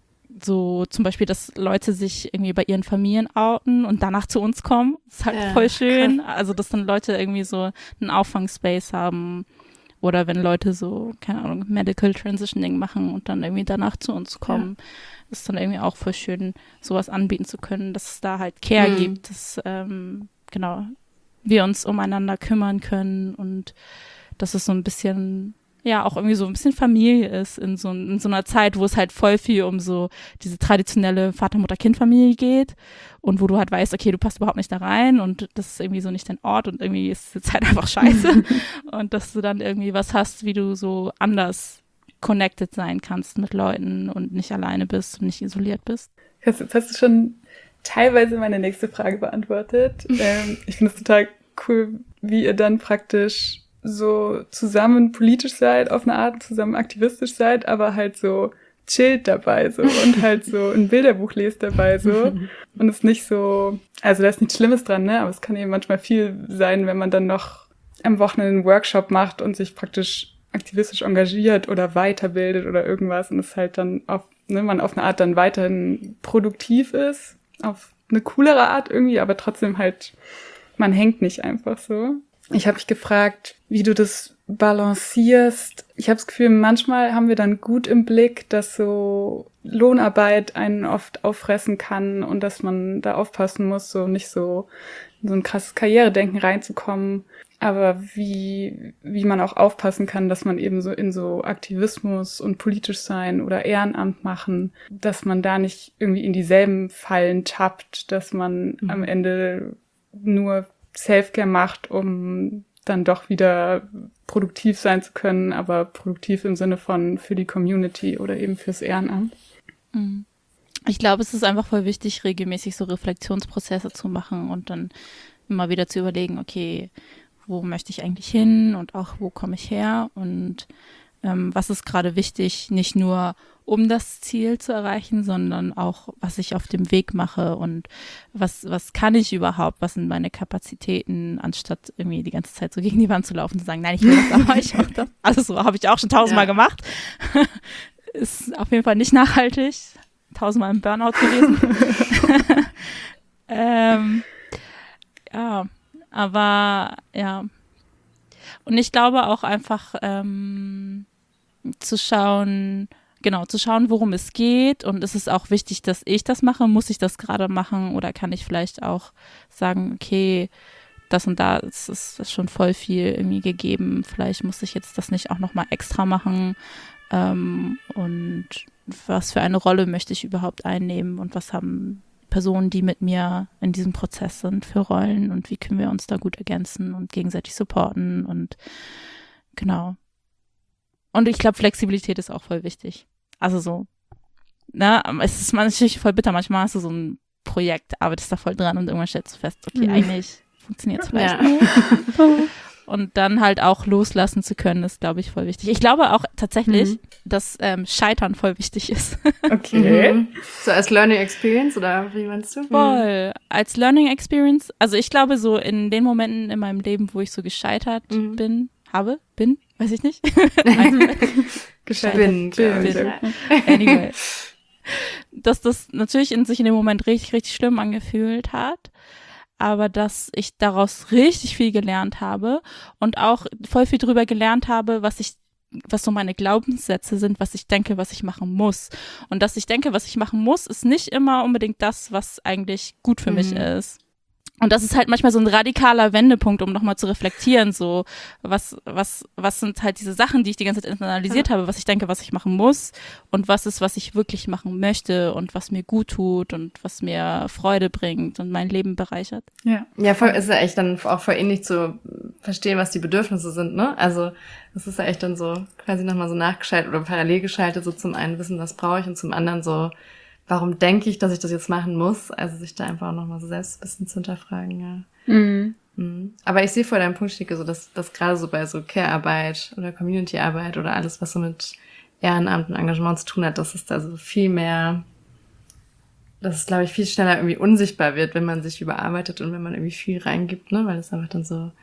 so zum Beispiel, dass Leute sich irgendwie bei ihren Familien outen und danach zu uns kommen. Das ist halt ja, voll schön. Krass. Also, dass dann Leute irgendwie so einen Auffangspace haben oder wenn Leute so, keine Ahnung, Medical Transitioning machen und dann irgendwie danach zu uns kommen, ja. ist dann irgendwie auch voll schön, sowas anbieten zu können, dass es da halt Care mhm. gibt, dass, ähm, genau, wir uns umeinander kümmern können und dass es so ein bisschen ja, auch irgendwie so ein bisschen Familie ist in so, in so einer Zeit, wo es halt voll viel um so diese traditionelle Vater-Mutter-Kind-Familie geht und wo du halt weißt, okay, du passt überhaupt nicht da rein und das ist irgendwie so nicht dein Ort und irgendwie ist es halt einfach scheiße und dass du dann irgendwie was hast, wie du so anders connected sein kannst mit Leuten und nicht alleine bist und nicht isoliert bist. Jetzt hast du schon teilweise meine nächste Frage beantwortet. ähm, ich finde es total cool, wie ihr dann praktisch so zusammen politisch seid, auf eine Art zusammen aktivistisch seid, aber halt so chillt dabei so und halt so ein Bilderbuch lest dabei so und es nicht so, also da ist nichts Schlimmes dran, ne, aber es kann eben manchmal viel sein, wenn man dann noch am Wochenende einen Workshop macht und sich praktisch aktivistisch engagiert oder weiterbildet oder irgendwas und es halt dann auf, ne, man auf eine Art dann weiterhin produktiv ist, auf eine coolere Art irgendwie, aber trotzdem halt, man hängt nicht einfach so. Ich habe mich gefragt, wie du das balancierst. Ich habe das Gefühl, manchmal haben wir dann gut im Blick, dass so Lohnarbeit einen oft auffressen kann und dass man da aufpassen muss, so nicht so in so ein krasses Karrieredenken reinzukommen. Aber wie wie man auch aufpassen kann, dass man eben so in so Aktivismus und politisch sein oder Ehrenamt machen, dass man da nicht irgendwie in dieselben Fallen tappt, dass man mhm. am Ende nur Selfcare macht, um dann doch wieder produktiv sein zu können, aber produktiv im Sinne von für die Community oder eben fürs Ehrenamt. Ich glaube, es ist einfach voll wichtig, regelmäßig so Reflexionsprozesse zu machen und dann immer wieder zu überlegen, okay, wo möchte ich eigentlich hin und auch wo komme ich her und ähm, was ist gerade wichtig, nicht nur um das Ziel zu erreichen, sondern auch, was ich auf dem Weg mache und was was kann ich überhaupt, was sind meine Kapazitäten, anstatt irgendwie die ganze Zeit so gegen die Wand zu laufen und zu sagen, nein, ich will das, aber ich mache das. Also so habe ich auch schon tausendmal ja. gemacht. Ist auf jeden Fall nicht nachhaltig. Tausendmal im Burnout gewesen. ähm, ja, aber ja. Und ich glaube auch einfach ähm, zu schauen, genau, zu schauen, worum es geht und ist es auch wichtig, dass ich das mache, muss ich das gerade machen oder kann ich vielleicht auch sagen, okay, das und da ist, ist schon voll viel irgendwie gegeben, vielleicht muss ich jetzt das nicht auch nochmal extra machen ähm, und was für eine Rolle möchte ich überhaupt einnehmen und was haben Personen, die mit mir in diesem Prozess sind, für Rollen und wie können wir uns da gut ergänzen und gegenseitig supporten und genau. Und ich glaube, Flexibilität ist auch voll wichtig. Also so, ne, es ist natürlich voll bitter, manchmal hast du so ein Projekt, arbeitest da voll dran und irgendwann stellst du fest, okay, mhm. eigentlich funktioniert es vielleicht ja. nicht. Und dann halt auch loslassen zu können, ist, glaube ich, voll wichtig. Ich glaube auch tatsächlich, mhm. dass ähm, Scheitern voll wichtig ist. Okay. Mhm. So als Learning Experience oder wie meinst du? Voll. Als Learning Experience. Also ich glaube so in den Momenten in meinem Leben, wo ich so gescheitert mhm. bin, habe, bin, weiß ich nicht. Gescheitert bin. bin. bin. Anyway. Dass das natürlich in sich in dem Moment richtig, richtig schlimm angefühlt hat. Aber dass ich daraus richtig viel gelernt habe und auch voll viel drüber gelernt habe, was ich was so meine Glaubenssätze sind, was ich denke, was ich machen muss. Und dass ich denke, was ich machen muss, ist nicht immer unbedingt das, was eigentlich gut für mhm. mich ist. Und das ist halt manchmal so ein radikaler Wendepunkt, um nochmal zu reflektieren, so, was, was, was sind halt diese Sachen, die ich die ganze Zeit internalisiert ja. habe, was ich denke, was ich machen muss und was ist, was ich wirklich machen möchte und was mir gut tut und was mir Freude bringt und mein Leben bereichert. Ja, ja, voll, ist ja echt dann auch voll ähnlich zu verstehen, was die Bedürfnisse sind, ne? Also, das ist ja echt dann so quasi nochmal so nachgeschaltet oder parallel geschaltet, so zum einen wissen, was brauche ich und zum anderen so, warum denke ich, dass ich das jetzt machen muss? Also sich da einfach auch nochmal so selbst ein bisschen zu hinterfragen, ja. Mhm. Mhm. Aber ich sehe vor deinem Punkt, Stike, so dass das gerade so bei so Care-Arbeit oder Community-Arbeit oder alles, was so mit Ehrenamt und Engagement zu tun hat, dass es da so viel mehr, dass es, glaube ich, viel schneller irgendwie unsichtbar wird, wenn man sich überarbeitet und wenn man irgendwie viel reingibt, ne? Weil es einfach dann so,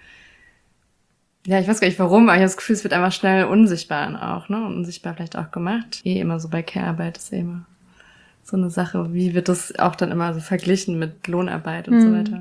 ja, ich weiß gar nicht warum, aber ich habe das Gefühl, es wird einfach schnell unsichtbar auch, ne? Und unsichtbar vielleicht auch gemacht. Eh immer so bei Care-Arbeit ist eh immer so eine Sache, wie wird das auch dann immer so verglichen mit Lohnarbeit und mhm. so weiter.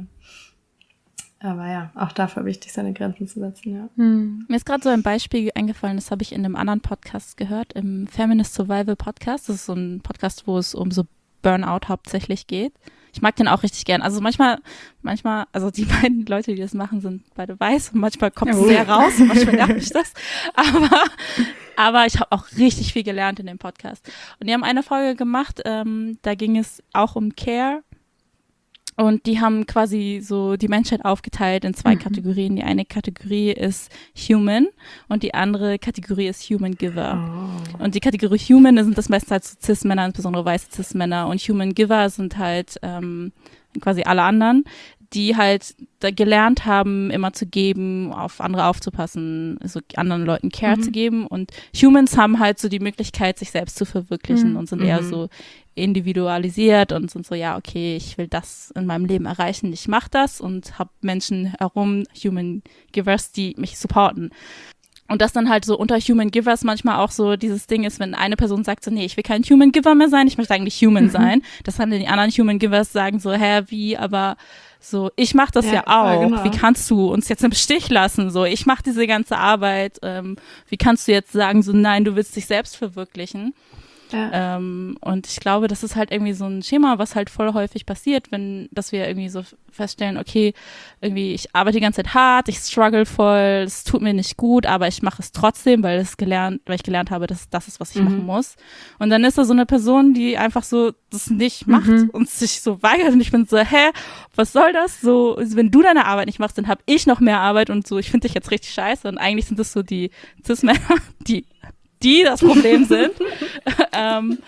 Aber ja, auch dafür wichtig, seine Grenzen zu setzen, ja. Mhm. Mir ist gerade so ein Beispiel eingefallen, das habe ich in einem anderen Podcast gehört, im Feminist Survival Podcast. Das ist so ein Podcast, wo es um so Burnout hauptsächlich geht. Ich mag den auch richtig gern. Also manchmal, manchmal, also die beiden Leute, die das machen, sind beide weiß und manchmal kommt es oh. sehr raus und manchmal nervt mich das. Aber Aber ich habe auch richtig viel gelernt in dem Podcast. Und die haben eine Folge gemacht, ähm, da ging es auch um Care. Und die haben quasi so die Menschheit aufgeteilt in zwei mhm. Kategorien. Die eine Kategorie ist Human und die andere Kategorie ist Human Giver. Oh. Und die Kategorie Human sind das meiste halt so Cis-Männer, insbesondere weiße Cis-Männer. Und Human Giver sind halt ähm, quasi alle anderen, die halt da gelernt haben, immer zu geben, auf andere aufzupassen, so anderen Leuten Care mhm. zu geben. Und Humans haben halt so die Möglichkeit, sich selbst zu verwirklichen mhm. und sind mhm. eher so individualisiert und sind so, ja, okay, ich will das in meinem Leben erreichen, ich mache das und habe Menschen herum, Human Givers, die mich supporten. Und das dann halt so unter Human Givers manchmal auch so dieses Ding ist, wenn eine Person sagt so, nee, ich will kein Human Giver mehr sein, ich möchte eigentlich Human mhm. sein. Das dann die anderen Human Givers sagen so, hä, wie, aber so, ich mach das ja, ja auch. Ja, genau. Wie kannst du uns jetzt im Stich lassen? So, ich mach diese ganze Arbeit. Ähm, wie kannst du jetzt sagen so, nein, du willst dich selbst verwirklichen? Ja. Ähm, und ich glaube, das ist halt irgendwie so ein Schema, was halt voll häufig passiert, wenn, dass wir irgendwie so feststellen, okay, irgendwie ich arbeite die ganze Zeit hart, ich struggle voll, es tut mir nicht gut, aber ich mache es trotzdem, weil es gelernt, weil ich gelernt habe, dass das ist, was ich mhm. machen muss. Und dann ist da so eine Person, die einfach so das nicht macht mhm. und sich so weigert und ich bin so, hä, was soll das? So, wenn du deine Arbeit nicht machst, dann habe ich noch mehr Arbeit und so, ich finde dich jetzt richtig scheiße und eigentlich sind das so die Cis-Männer, die die das Problem sind. ähm,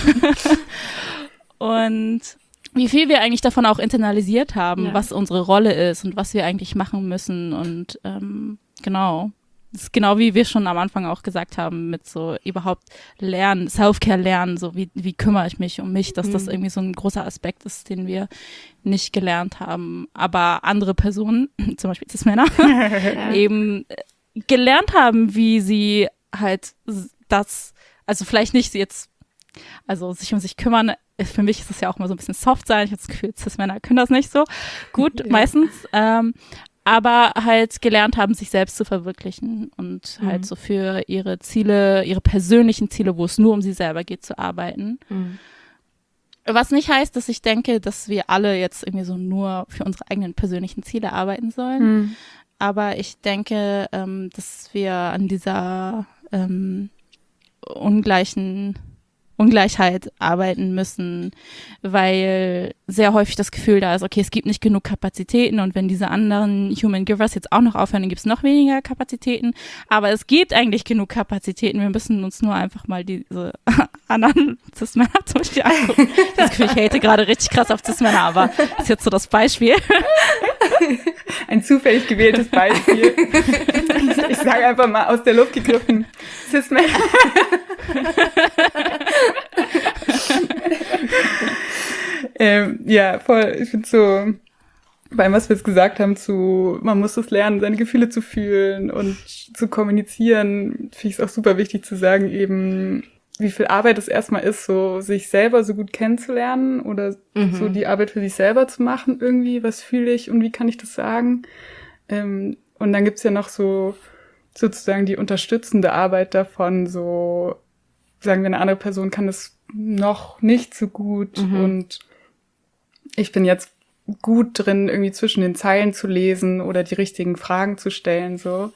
und wie viel wir eigentlich davon auch internalisiert haben, ja. was unsere Rolle ist und was wir eigentlich machen müssen. Und ähm, genau, das ist genau wie wir schon am Anfang auch gesagt haben, mit so überhaupt lernen, Self-Care lernen, so wie, wie kümmere ich mich um mich, dass mhm. das irgendwie so ein großer Aspekt ist, den wir nicht gelernt haben. Aber andere Personen, zum Beispiel Cis-Männer, ja. eben gelernt haben, wie sie halt das, also vielleicht nicht jetzt, also sich um sich kümmern, für mich ist das ja auch mal so ein bisschen soft sein, ich habe das Gefühl, Cis-Männer können das nicht so gut, ja. meistens, ähm, aber halt gelernt haben, sich selbst zu verwirklichen und mhm. halt so für ihre Ziele, ihre persönlichen Ziele, wo es nur um sie selber geht, zu arbeiten. Mhm. Was nicht heißt, dass ich denke, dass wir alle jetzt irgendwie so nur für unsere eigenen persönlichen Ziele arbeiten sollen, mhm. aber ich denke, ähm, dass wir an dieser ähm, ungleichen Ungleichheit arbeiten müssen, weil sehr häufig das Gefühl da ist, okay, es gibt nicht genug Kapazitäten und wenn diese anderen Human Givers jetzt auch noch aufhören, dann gibt es noch weniger Kapazitäten, aber es gibt eigentlich genug Kapazitäten, wir müssen uns nur einfach mal diese anderen Cis-Männer zum Beispiel angucken. Das Gefühl, ich hate gerade richtig krass auf Cis-Männer, aber das ist jetzt so das Beispiel. Ein zufällig gewähltes Beispiel. Ich sage einfach mal aus der Luft gegriffen, Cis-Männer. ähm, ja, voll, ich finde so, bei allem, was wir jetzt gesagt haben, zu, man muss es lernen, seine Gefühle zu fühlen und zu kommunizieren, finde ich es auch super wichtig zu sagen, eben, wie viel Arbeit es erstmal ist, so sich selber so gut kennenzulernen oder mhm. so die Arbeit für sich selber zu machen irgendwie, was fühle ich und wie kann ich das sagen. Ähm, und dann gibt's ja noch so sozusagen die unterstützende Arbeit davon, so sagen wir, eine andere Person kann das noch nicht so gut Mhm. und ich bin jetzt gut drin, irgendwie zwischen den Zeilen zu lesen oder die richtigen Fragen zu stellen, so,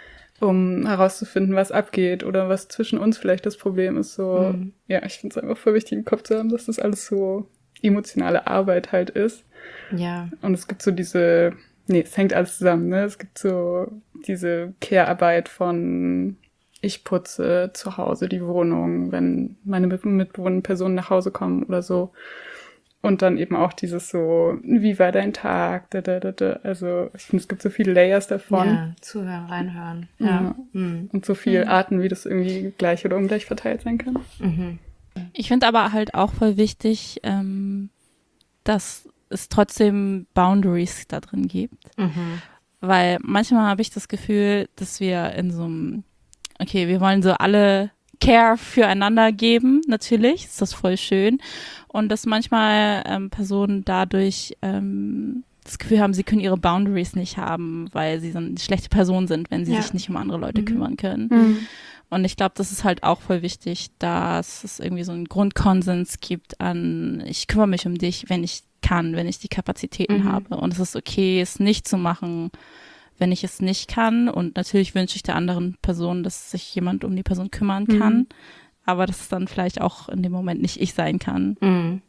um herauszufinden, was abgeht oder was zwischen uns vielleicht das Problem ist, so. Mhm. Ja, ich finde es einfach voll wichtig im Kopf zu haben, dass das alles so emotionale Arbeit halt ist. Ja. Und es gibt so diese, nee, es hängt alles zusammen, ne? Es gibt so diese Care-Arbeit von ich putze zu Hause die Wohnung, wenn meine Mit- mitbewohnenden Personen nach Hause kommen oder so. Und dann eben auch dieses so, wie war dein Tag? Da, da, da, da. Also ich finde, es gibt so viele Layers davon. Ja, zuhören, reinhören. Ja. Ja. Mhm. Und so viele Arten, wie das irgendwie gleich oder ungleich verteilt sein kann. Mhm. Ich finde aber halt auch voll wichtig, ähm, dass es trotzdem Boundaries da drin gibt. Mhm. Weil manchmal habe ich das Gefühl, dass wir in so einem, okay, wir wollen so alle Care füreinander geben, natürlich, ist das voll schön. Und dass manchmal ähm, Personen dadurch ähm, das Gefühl haben, sie können ihre Boundaries nicht haben, weil sie so eine schlechte Person sind, wenn sie Ja. sich nicht um andere Leute Mhm. kümmern können. Mhm. Und ich glaube, das ist halt auch voll wichtig, dass es irgendwie so einen Grundkonsens gibt an, ich kümmere mich um dich, wenn ich kann, wenn ich die Kapazitäten Mhm. habe. Und es ist okay, es nicht zu machen, wenn ich es nicht kann. Und natürlich wünsche ich der anderen Person, dass sich jemand um die Person kümmern kann. Mhm. Aber dass es dann vielleicht auch in dem Moment nicht ich sein kann. Mhm.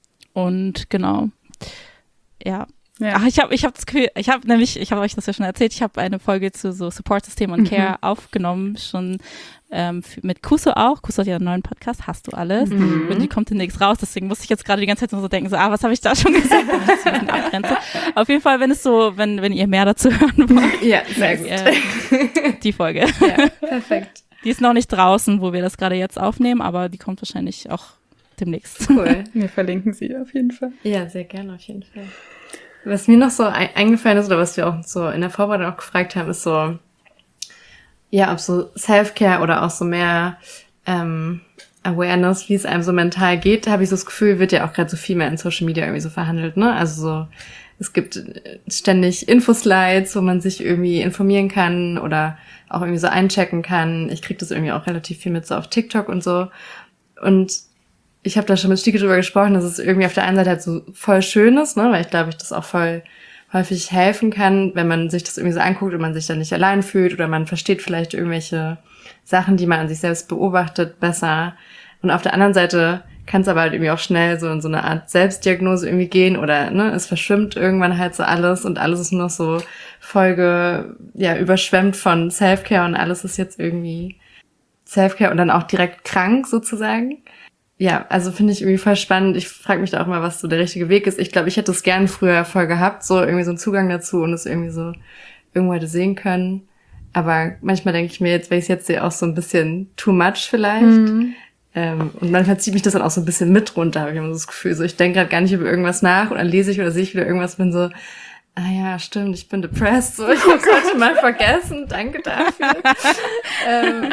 Und genau, ja. Ja. Ach, ich habe ich hab das Gefühl, ich habe nämlich, ich habe euch das ja schon erzählt, ich habe eine Folge zu so Support-System und Care Mhm. aufgenommen, schon ähm, f- mit Kuso auch. Kuso hat ja einen neuen Podcast, Hast du alles? Mhm. Und die kommt demnächst raus, deswegen musste ich jetzt gerade die ganze Zeit nur so denken, so, ah, was habe ich da schon gesagt? Damit ich das ein bisschen abgrenze. Auf jeden Fall, wenn es so, wenn, wenn ihr mehr dazu hören wollt, Ja, sehr gut. äh, die Folge. Ja, perfekt. Die ist noch nicht draußen, wo wir das gerade jetzt aufnehmen, aber die kommt wahrscheinlich auch demnächst. Cool. Wir verlinken sie auf jeden Fall. Ja, sehr gerne, auf jeden Fall. Was mir noch so ein- eingefallen ist, oder was wir auch so in der Vorbereitung auch gefragt haben, ist so, ja, ob so Self-Care oder auch so mehr ähm, Awareness, wie es einem so mental geht, habe ich so das Gefühl, wird ja auch gerade so viel mehr in Social Media irgendwie so verhandelt, ne? Also so, es gibt äh, ständig Infoslides, wo man sich irgendwie informieren kann oder auch irgendwie so einchecken kann. Ich kriege das irgendwie auch relativ viel mit so auf TikTok und so. Und ich habe da schon mit Stieke drüber gesprochen, dass es irgendwie auf der einen Seite halt so voll schön ist, ne, weil ich glaube, ich das auch voll häufig helfen kann, wenn man sich das irgendwie so anguckt und man sich dann nicht allein fühlt oder man versteht vielleicht irgendwelche Sachen, die man an sich selbst beobachtet, besser. Und auf der anderen Seite kann es aber halt irgendwie auch schnell so in so eine Art Selbstdiagnose irgendwie gehen oder ne, es verschwimmt irgendwann halt so alles und alles ist nur noch so Folge, ja, überschwemmt von Self-Care und alles ist jetzt irgendwie Self-Care und dann auch direkt krank sozusagen. Ja, also finde ich irgendwie voll spannend. Ich frage mich da auch mal, was so der richtige Weg ist. Ich glaube, ich hätte es gern früher voll gehabt, so irgendwie so einen Zugang dazu und es irgendwie so irgendwo hätte sehen können. Aber manchmal denke ich mir jetzt, wenn ich es jetzt sehe, auch so ein bisschen too much vielleicht. Mhm. Ähm, und manchmal zieht mich das dann auch so ein bisschen mit runter, habe ich immer so das Gefühl. So, ich denke gerade gar nicht über irgendwas nach und dann lese ich oder sehe ich wieder irgendwas, bin so, ah ja, stimmt, ich bin depressed. So, ich hab's heute mal vergessen. Danke dafür. ähm,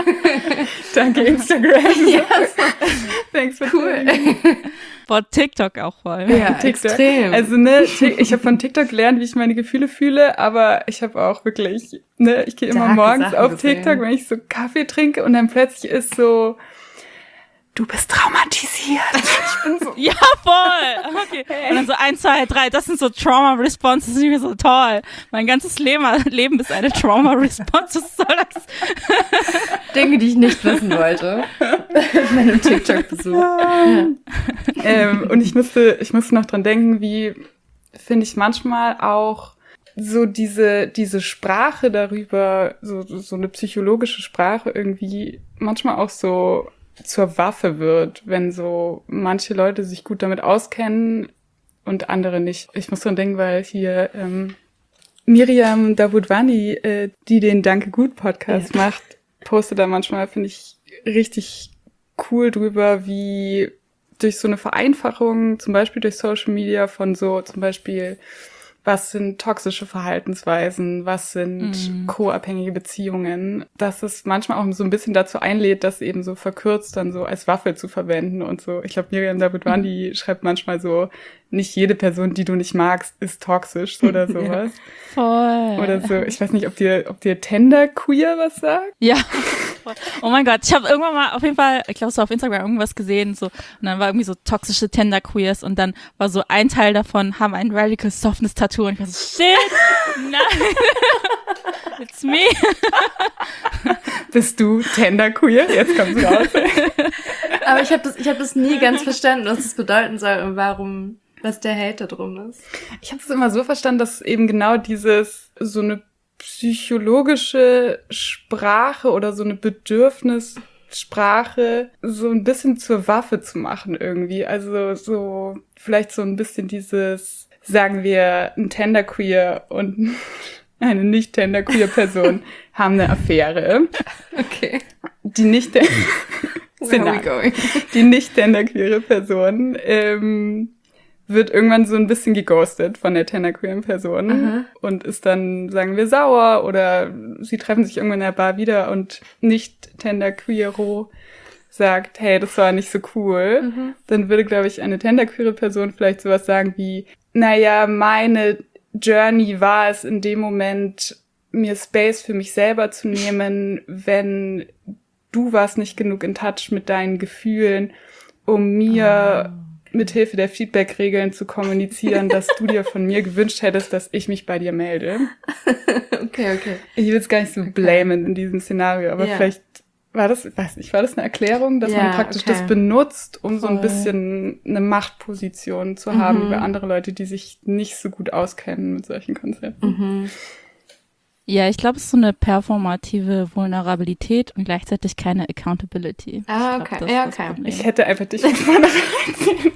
Danke, Instagram. ja, Thanks for cool. Boah, TikTok auch voll. Ja, TikTok. extrem. Also ne, Tik- ich habe von TikTok gelernt, wie ich meine Gefühle fühle, aber ich habe auch wirklich, ne, ich gehe immer Starke morgens Sachen auf gesehen. TikTok, wenn ich so Kaffee trinke und dann plötzlich ist so, du bist traumatisiert. Ich bin so, Ja, voll. Okay. Und dann so eins, zwei, drei, das sind so Trauma-Responses, das ist mir so toll. Mein ganzes Leben, Leben ist eine Trauma-Response. Was soll das? Dinge, die ich nicht wissen wollte. In meinem TikTok-Besuch. Ja. ähm, und ich musste, ich musste noch dran denken, wie finde ich manchmal auch so diese diese Sprache darüber, so so eine psychologische Sprache irgendwie manchmal auch so zur Waffe wird, wenn so manche Leute sich gut damit auskennen und andere nicht. Ich muss dran denken, weil hier ähm, Miriam Davutwani, äh, die den Danke Gut Podcast Ja. macht, postet da manchmal, finde ich, richtig cool drüber, wie durch so eine Vereinfachung, zum Beispiel durch Social Media von so zum Beispiel was sind toxische Verhaltensweisen, was sind Mhm. co-abhängige Beziehungen, dass es manchmal auch so ein bisschen dazu einlädt, das eben so verkürzt dann so als Waffe zu verwenden und so. Ich glaube, Miriam Davidwan, die schreibt manchmal so, nicht jede Person, die du nicht magst, ist toxisch oder sowas. Voll. Oder so, ich weiß nicht, ob dir, ob dir Tenderqueer was sagt? Ja. Oh mein Gott, ich habe irgendwann mal auf jeden Fall, ich glaube so auf Instagram irgendwas gesehen, so, und dann war irgendwie so toxische Tender-Queers und dann war so ein Teil davon, haben ein Radical Softness-Tattoo und ich war so, shit, nein, it's me. Bist du Tenderqueer? Jetzt kommt's raus. Aber ich habe das, ich hab das nie ganz verstanden, was das bedeuten soll und warum, was der Hate da drum ist. Ich habe es immer so verstanden, dass eben genau dieses, so eine psychologische Sprache oder so eine Bedürfnissprache so ein bisschen zur Waffe zu machen irgendwie. Also so vielleicht so ein bisschen dieses, sagen wir, ein Tenderqueer und eine nicht Tenderqueer Person haben eine Affäre. Okay. Die nicht Where are we going? die nicht tenderqueere Person ähm, wird irgendwann so ein bisschen geghostet von der tenderqueeren Person Aha. und ist dann, sagen wir, sauer oder sie treffen sich irgendwann in der Bar wieder und nicht tenderqueero sagt, hey, das war nicht so cool. Mhm. Dann würde, glaube ich, eine tenderqueere Person vielleicht sowas sagen wie, naja, meine Journey war es in dem Moment, mir Space für mich selber zu nehmen, wenn du warst nicht genug in Touch mit deinen Gefühlen, um mir Oh. mithilfe der Feedback-Regeln zu kommunizieren, dass du dir von mir gewünscht hättest, dass ich mich bei dir melde. Okay, okay. Ich will es gar nicht so blamen in diesem Szenario, aber Ja. vielleicht war das, ich weiß nicht, war das eine Erklärung, dass Ja, man praktisch okay. das benutzt, um so ein Voll. bisschen eine Machtposition zu haben Mhm. über andere Leute, die sich nicht so gut auskennen mit solchen Konzepten. Mhm. Ja, ich glaube, es ist so eine performative Vulnerabilität und gleichzeitig keine Accountability. Ah, Ich glaub, okay. das ist Ja, das okay. Problem. Ich hätte einfach dich von vornherein sehen.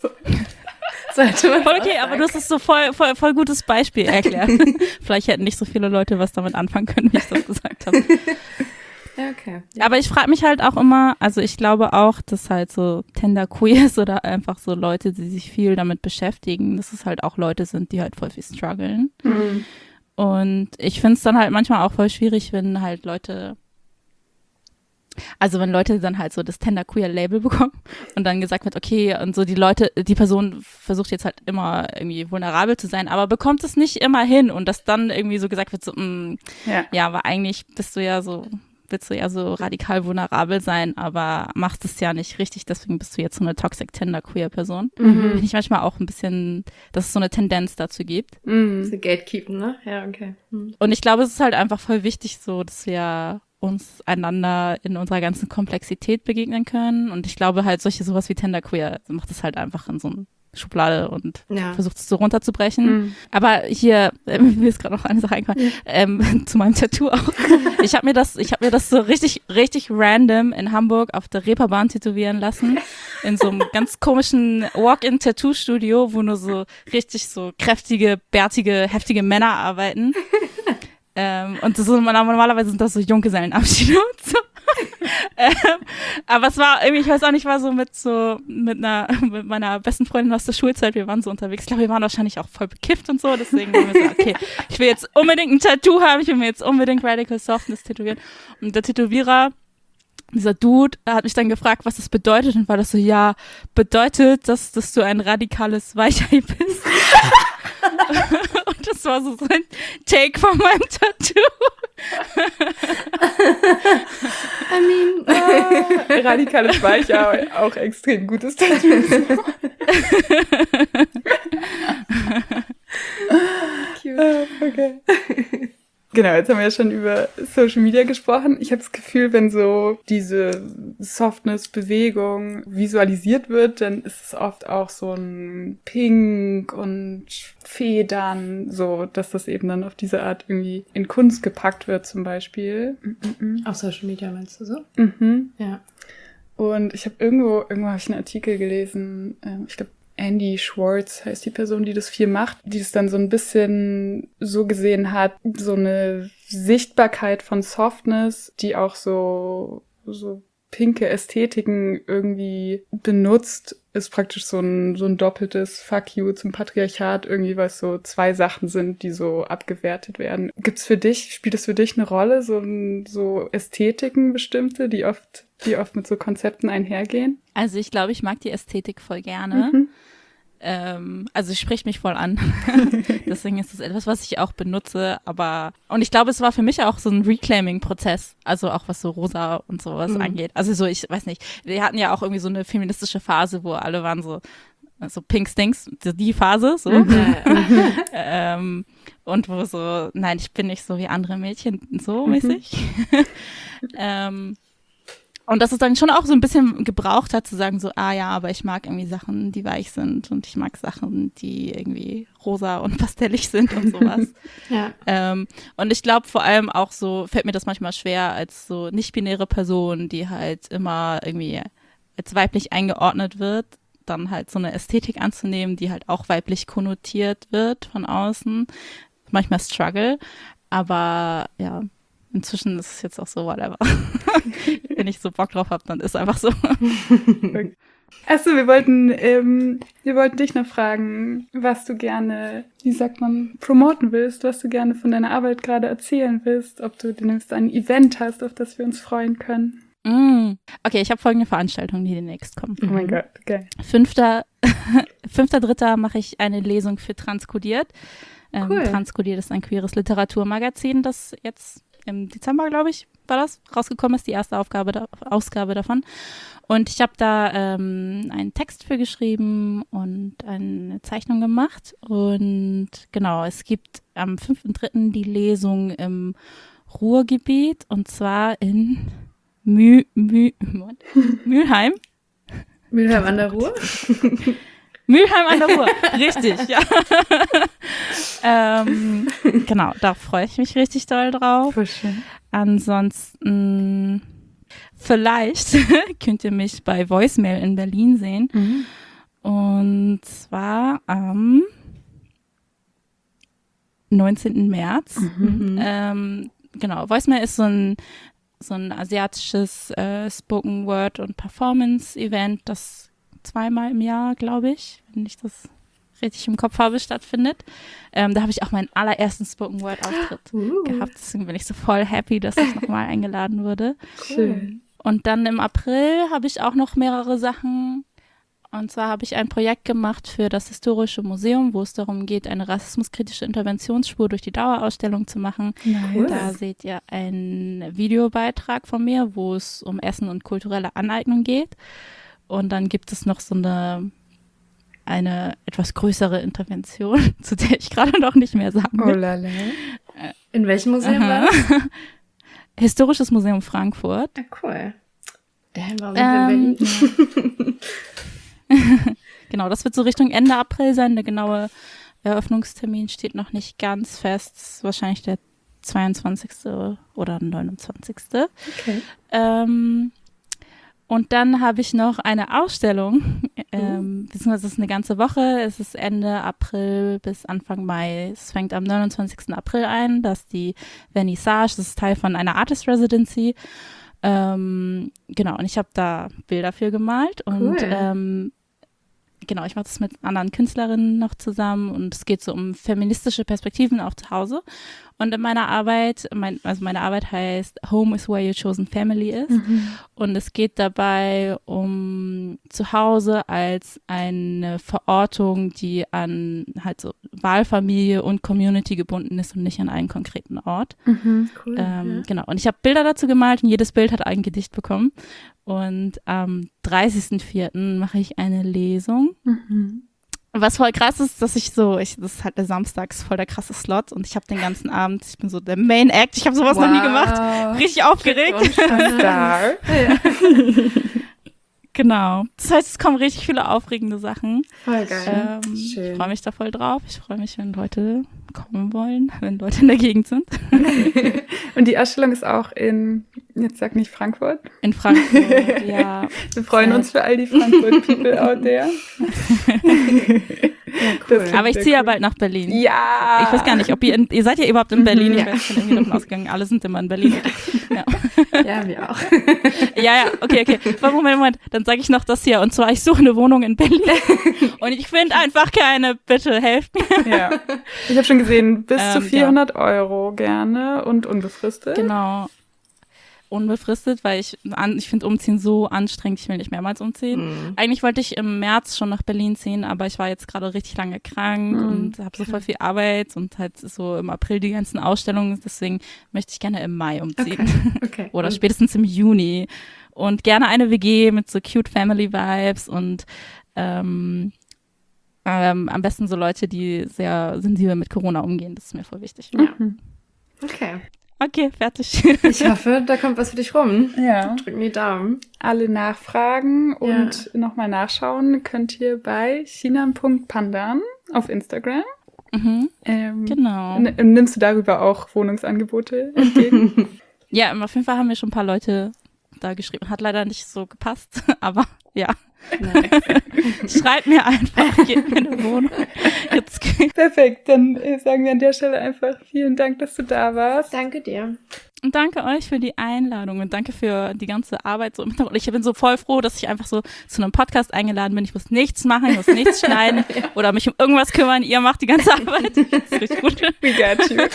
Sollte man Voll auch okay, aber sagen. du hast es so voll, voll, voll gutes Beispiel erklärt. Vielleicht hätten nicht so viele Leute was damit anfangen können, wie ich das gesagt habe. Ja, okay. Aber ich frage mich halt auch immer, also ich glaube auch, dass halt so Tender-Queers oder einfach so Leute, die sich viel damit beschäftigen, dass es halt auch Leute sind, die halt voll viel strugglen. Mhm. Und ich finde es dann halt manchmal auch voll schwierig, wenn halt Leute, also wenn Leute dann halt so das Tender-Queer-Label bekommen und dann gesagt wird, okay, und so die Leute, die Person versucht jetzt halt immer irgendwie vulnerabel zu sein, aber bekommt es nicht immer hin und dass dann irgendwie so gesagt wird, so, mh, Ja. ja, aber eigentlich bist du ja so, willst du ja so radikal vulnerabel sein, aber machst es ja nicht richtig, deswegen bist du jetzt so eine toxic tender queer Person. Mhm. Finde ich manchmal auch ein bisschen, dass es so eine Tendenz dazu gibt. Mhm. So Gatekeeping, ne? Ja, okay. Mhm. Und ich glaube, es ist halt einfach voll wichtig so, dass wir uns einander in unserer ganzen Komplexität begegnen können. Und ich glaube halt, solche sowas wie Tender Queer macht es halt einfach in so eine Schublade und Ja. versucht es so runterzubrechen. Mhm. Aber hier, äh, mir ist gerade noch eine Sache eingefallen, ähm, zu meinem Tattoo auch. Ich habe mir das, ich habe mir das so richtig, richtig random in Hamburg auf der Reeperbahn tätowieren lassen. In so einem ganz komischen Walk-in-Tattoo-Studio, wo nur so richtig so kräftige, bärtige, heftige Männer arbeiten. Ähm, und das ist, normalerweise sind das so Junggesellenabschiede und so. ähm, aber es war irgendwie, ich weiß auch nicht, war so mit so, mit einer, mit meiner besten Freundin aus der Schulzeit, wir waren so unterwegs. Ich glaube, wir waren wahrscheinlich auch voll bekifft und so, deswegen haben wir so, okay, ich will jetzt unbedingt ein Tattoo haben, ich will mir jetzt unbedingt Radical Softness tätowieren. Und der Tätowierer, dieser Dude, hat mich dann gefragt, was das bedeutet und war das so, ja, bedeutet das, dass du ein radikales Weichei bist? Und das war so ein Take von meinem Tattoo. I mean, Ah, radikales Weichei, auch extrem gutes Tattoo. cute. Ah, okay. Genau, jetzt haben wir ja schon über Social Media gesprochen. Ich habe das Gefühl, wenn so diese Softness-Bewegung visualisiert wird, dann ist es oft auch so ein Pink und Federn, so, dass das eben dann auf diese Art irgendwie in Kunst gepackt wird zum Beispiel. Mhm. Auf Social Media meinst du so? Mhm. Ja. Und ich habe irgendwo, irgendwo habe ich einen Artikel gelesen, ähm, ich glaube, Andy Schwartz heißt die Person, die das viel macht, die es dann so ein bisschen so gesehen hat, so eine Sichtbarkeit von Softness, die auch so, so pinke Ästhetiken irgendwie benutzt, ist praktisch so ein, so ein doppeltes Fuck you zum Patriarchat irgendwie, weil es so zwei Sachen sind, die so abgewertet werden. Gibt's für dich, spielt es für dich eine Rolle, so, so Ästhetiken bestimmte, die oft, die oft mit so Konzepten einhergehen? Also ich glaube, ich mag die Ästhetik voll gerne. Mhm. Ähm, also es spricht mich voll an. Deswegen ist es etwas, was ich auch benutze, aber und ich glaube, es war für mich auch so ein Reclaiming-Prozess, also auch was so Rosa und sowas mhm. angeht. Also so, ich weiß nicht, wir hatten ja auch irgendwie so eine feministische Phase, wo alle waren so so Pink Stinks, die Phase, so. Mhm. ähm, und wo so, nein, ich bin nicht so wie andere Mädchen, so mhm. mäßig. ähm, Und dass es dann schon auch so ein bisschen gebraucht hat, zu sagen so, ah ja, aber ich mag irgendwie Sachen, die weich sind und ich mag Sachen, die irgendwie rosa und pastellig sind und sowas. ja. Ähm, und ich glaube vor allem auch so, fällt mir das manchmal schwer als so nicht-binäre Person, die halt immer irgendwie als weiblich eingeordnet wird, dann halt so eine Ästhetik anzunehmen, die halt auch weiblich konnotiert wird von außen. Manchmal Struggle, aber ja, inzwischen ist es jetzt auch so, whatever. Wenn ich so Bock drauf habe, dann ist einfach so. Achso, wir wollten, ähm, wir wollten dich noch fragen, was du gerne, wie sagt man, promoten willst, was du gerne von deiner Arbeit gerade erzählen willst, ob du demnächst ein Event hast, auf das wir uns freuen können. Mm. Okay, ich habe folgende Veranstaltungen, die demnächst kommen. Oh mein Gott, okay. Fünfter, fünfter Dritter mache ich eine Lesung für Transkodiert. Ähm, cool. Transkodiert ist ein queeres Literaturmagazin, das jetzt im Dezember, glaube ich, war das, rausgekommen ist, die erste Aufgabe da, Ausgabe davon. Und ich habe da ähm, einen Text für geschrieben und eine Zeichnung gemacht. Und genau, es gibt am fünften dritten die Lesung im Ruhrgebiet und zwar in Mü, Mü, Mülheim. Mülheim an der Ruhr? Mülheim an der Ruhr, richtig, ja. ähm, genau, da freue ich mich richtig doll drauf. Voll schön. Ansonsten vielleicht könnt ihr mich bei Voicemail in Berlin sehen. Mhm. Und zwar am neunzehnten März. Mhm. Ähm, genau, Voicemail ist so ein so ein asiatisches äh, Spoken Word und Performance Event, das zweimal im Jahr, glaube ich, wenn ich das richtig im Kopf habe, stattfindet. Ähm, da habe ich auch meinen allerersten Spoken Word Auftritt uh. gehabt. Deswegen bin ich so voll happy, dass ich nochmal eingeladen wurde. Schön. Und dann im April habe ich auch noch mehrere Sachen. Und zwar habe ich ein Projekt gemacht für das Historische Museum, wo es darum geht, eine rassismuskritische Interventionsspur durch die Dauerausstellung zu machen. Nice. Da seht ihr einen Videobeitrag von mir, wo es um Essen und kulturelle Aneignung geht. Und dann gibt es noch so eine, eine etwas größere Intervention, zu der ich gerade noch nicht mehr sagen will. Oh lala. In welchem Museum war das? Historisches Museum Frankfurt. Ja, cool. Damn, warum ähm, sind wir in Berlin? Genau, das wird so Richtung Ende April sein. Der genaue Eröffnungstermin steht noch nicht ganz fest. Das ist wahrscheinlich der zweiundzwanzigste oder neunundzwanzigste Okay. Ähm, und dann habe ich noch eine Ausstellung, ähm, beziehungsweise es ist eine ganze Woche. Es ist Ende April bis Anfang Mai. Es fängt am neunundzwanzigsten April ein. Das ist die Vernissage. Das ist Teil von einer Artist Residency. Ähm, genau, und ich habe da Bilder für gemalt. Und cool. ähm, genau, ich mache das mit anderen Künstlerinnen noch zusammen und es geht so um feministische Perspektiven auch zu Hause. Und in meiner Arbeit, mein, also meine Arbeit heißt Home is where your chosen family is. Mhm. Und es geht dabei um Zuhause als eine Verortung, die an halt so Wahlfamilie und Community gebunden ist und nicht an einen konkreten Ort. Mhm, cool, ähm, ja. Genau. Und ich habe Bilder dazu gemalt und jedes Bild hat ein Gedicht bekommen. Und am dreißigsten vierten mache ich eine Lesung. Mhm. Was voll krass ist, dass ich so, ich, das ist halt der Samstag, ist voll der krasse Slot und ich habe den ganzen Abend, ich bin so der Main Act, ich habe sowas wow. noch nie gemacht, richtig aufgeregt. Star. Genau. Das heißt, es kommen richtig viele aufregende Sachen. Voll geil. Ähm, Schön. Ich freue mich da voll drauf. Ich freue mich, wenn Leute kommen wollen, wenn Leute in der Gegend sind. Und die Ausstellung ist auch in, jetzt sag nicht Frankfurt. In Frankfurt, ja. Wir freuen uns für all die Frankfurt-People out there. Ja, cool. Aber ich ziehe ja bald nach Berlin. Ja. Ich weiß gar nicht, ob ihr, in, ihr seid ja überhaupt in Berlin. Ich bin schon irgendwie davon ausgegangen, alle sind immer in Berlin. Ja. Ja, wir auch. Ja, ja, okay, okay. Moment, Moment. Dann sage ich noch das hier. Und zwar, ich suche eine Wohnung in Berlin. Und ich finde einfach keine. Bitte helft mir. Ja. Ich habe schon gesehen, bis Ähm, zu vierhundert Euro gerne und unbefristet. Genau. Unbefristet, weil ich an, ich finde Umziehen so anstrengend, ich will nicht mehrmals umziehen. Mhm. Eigentlich wollte ich im März schon nach Berlin ziehen, aber ich war jetzt gerade richtig lange krank Mhm. und habe so voll viel Arbeit und halt so im April die ganzen Ausstellungen, deswegen möchte ich gerne im Mai umziehen. Okay. okay. Oder Und- spätestens im Juni. Und gerne eine W G mit so cute Family Vibes und ähm, ähm, am besten so Leute, die sehr sensibel mit Corona umgehen. Das ist mir voll wichtig. Ja. Mhm. Okay. Okay, fertig. Ich hoffe, da kommt was für dich rum. Ja. Drücken die Daumen. Alle nachfragen und nochmal nachschauen könnt ihr bei chinan punkt pandan auf Instagram. Mhm, Ähm, genau. n- Nimmst du darüber auch Wohnungsangebote entgegen? Ja, auf jeden Fall haben mir schon ein paar Leute da geschrieben. Hat leider nicht so gepasst, aber ja. Schreibt mir einfach, gebt mir eine Wohnung. Jetzt Perfekt, dann äh, sagen wir an der Stelle einfach vielen Dank, dass du da warst. Danke dir. und danke euch für die Einladung und danke für die ganze Arbeit so im Hintergrund. Ich bin so voll froh, dass ich einfach so zu einem Podcast eingeladen bin. Ich muss nichts machen, ich muss nichts schneiden oder mich um irgendwas kümmern. Ihr macht die ganze Arbeit. Das ist richtig gut. We got you.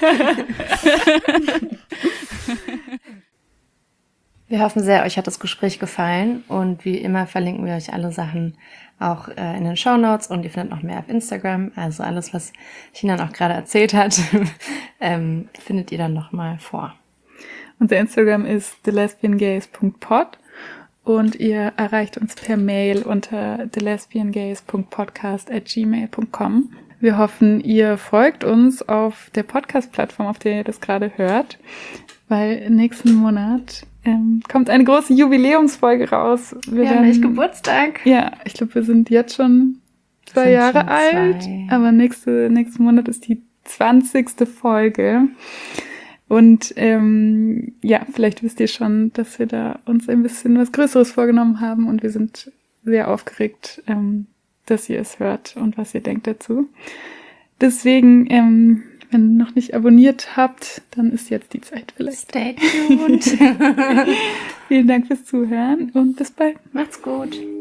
Wir hoffen sehr, euch hat das Gespräch gefallen und wie immer verlinken wir euch alle Sachen auch äh, in den Shownotes und ihr findet noch mehr auf Instagram. Also alles, was Chinan auch gerade erzählt hat, ähm, findet ihr dann nochmal vor. Unser Instagram ist the lesbian gays punkt pod und ihr erreicht uns per Mail unter the lesbian gays punkt podcast at gmail punkt com. Wir hoffen, ihr folgt uns auf der Podcast-Plattform, auf der ihr das gerade hört, weil nächsten Monat ähm, kommt eine große Jubiläumsfolge raus. Wir Ja, welch Geburtstag. Ja, ich glaube, wir sind jetzt schon zwei sind Jahre schon alt, zwei. aber nächste, nächsten Monat ist die zwanzigste Folge. Und ähm, ja, vielleicht wisst ihr schon, dass wir da uns ein bisschen was Größeres vorgenommen haben und wir sind sehr aufgeregt, ähm, dass ihr es hört und was ihr denkt dazu. Deswegen, ähm, wenn ihr noch nicht abonniert habt, dann ist jetzt die Zeit vielleicht. Stay tuned. Vielen Dank fürs Zuhören und bis bald. Macht's gut.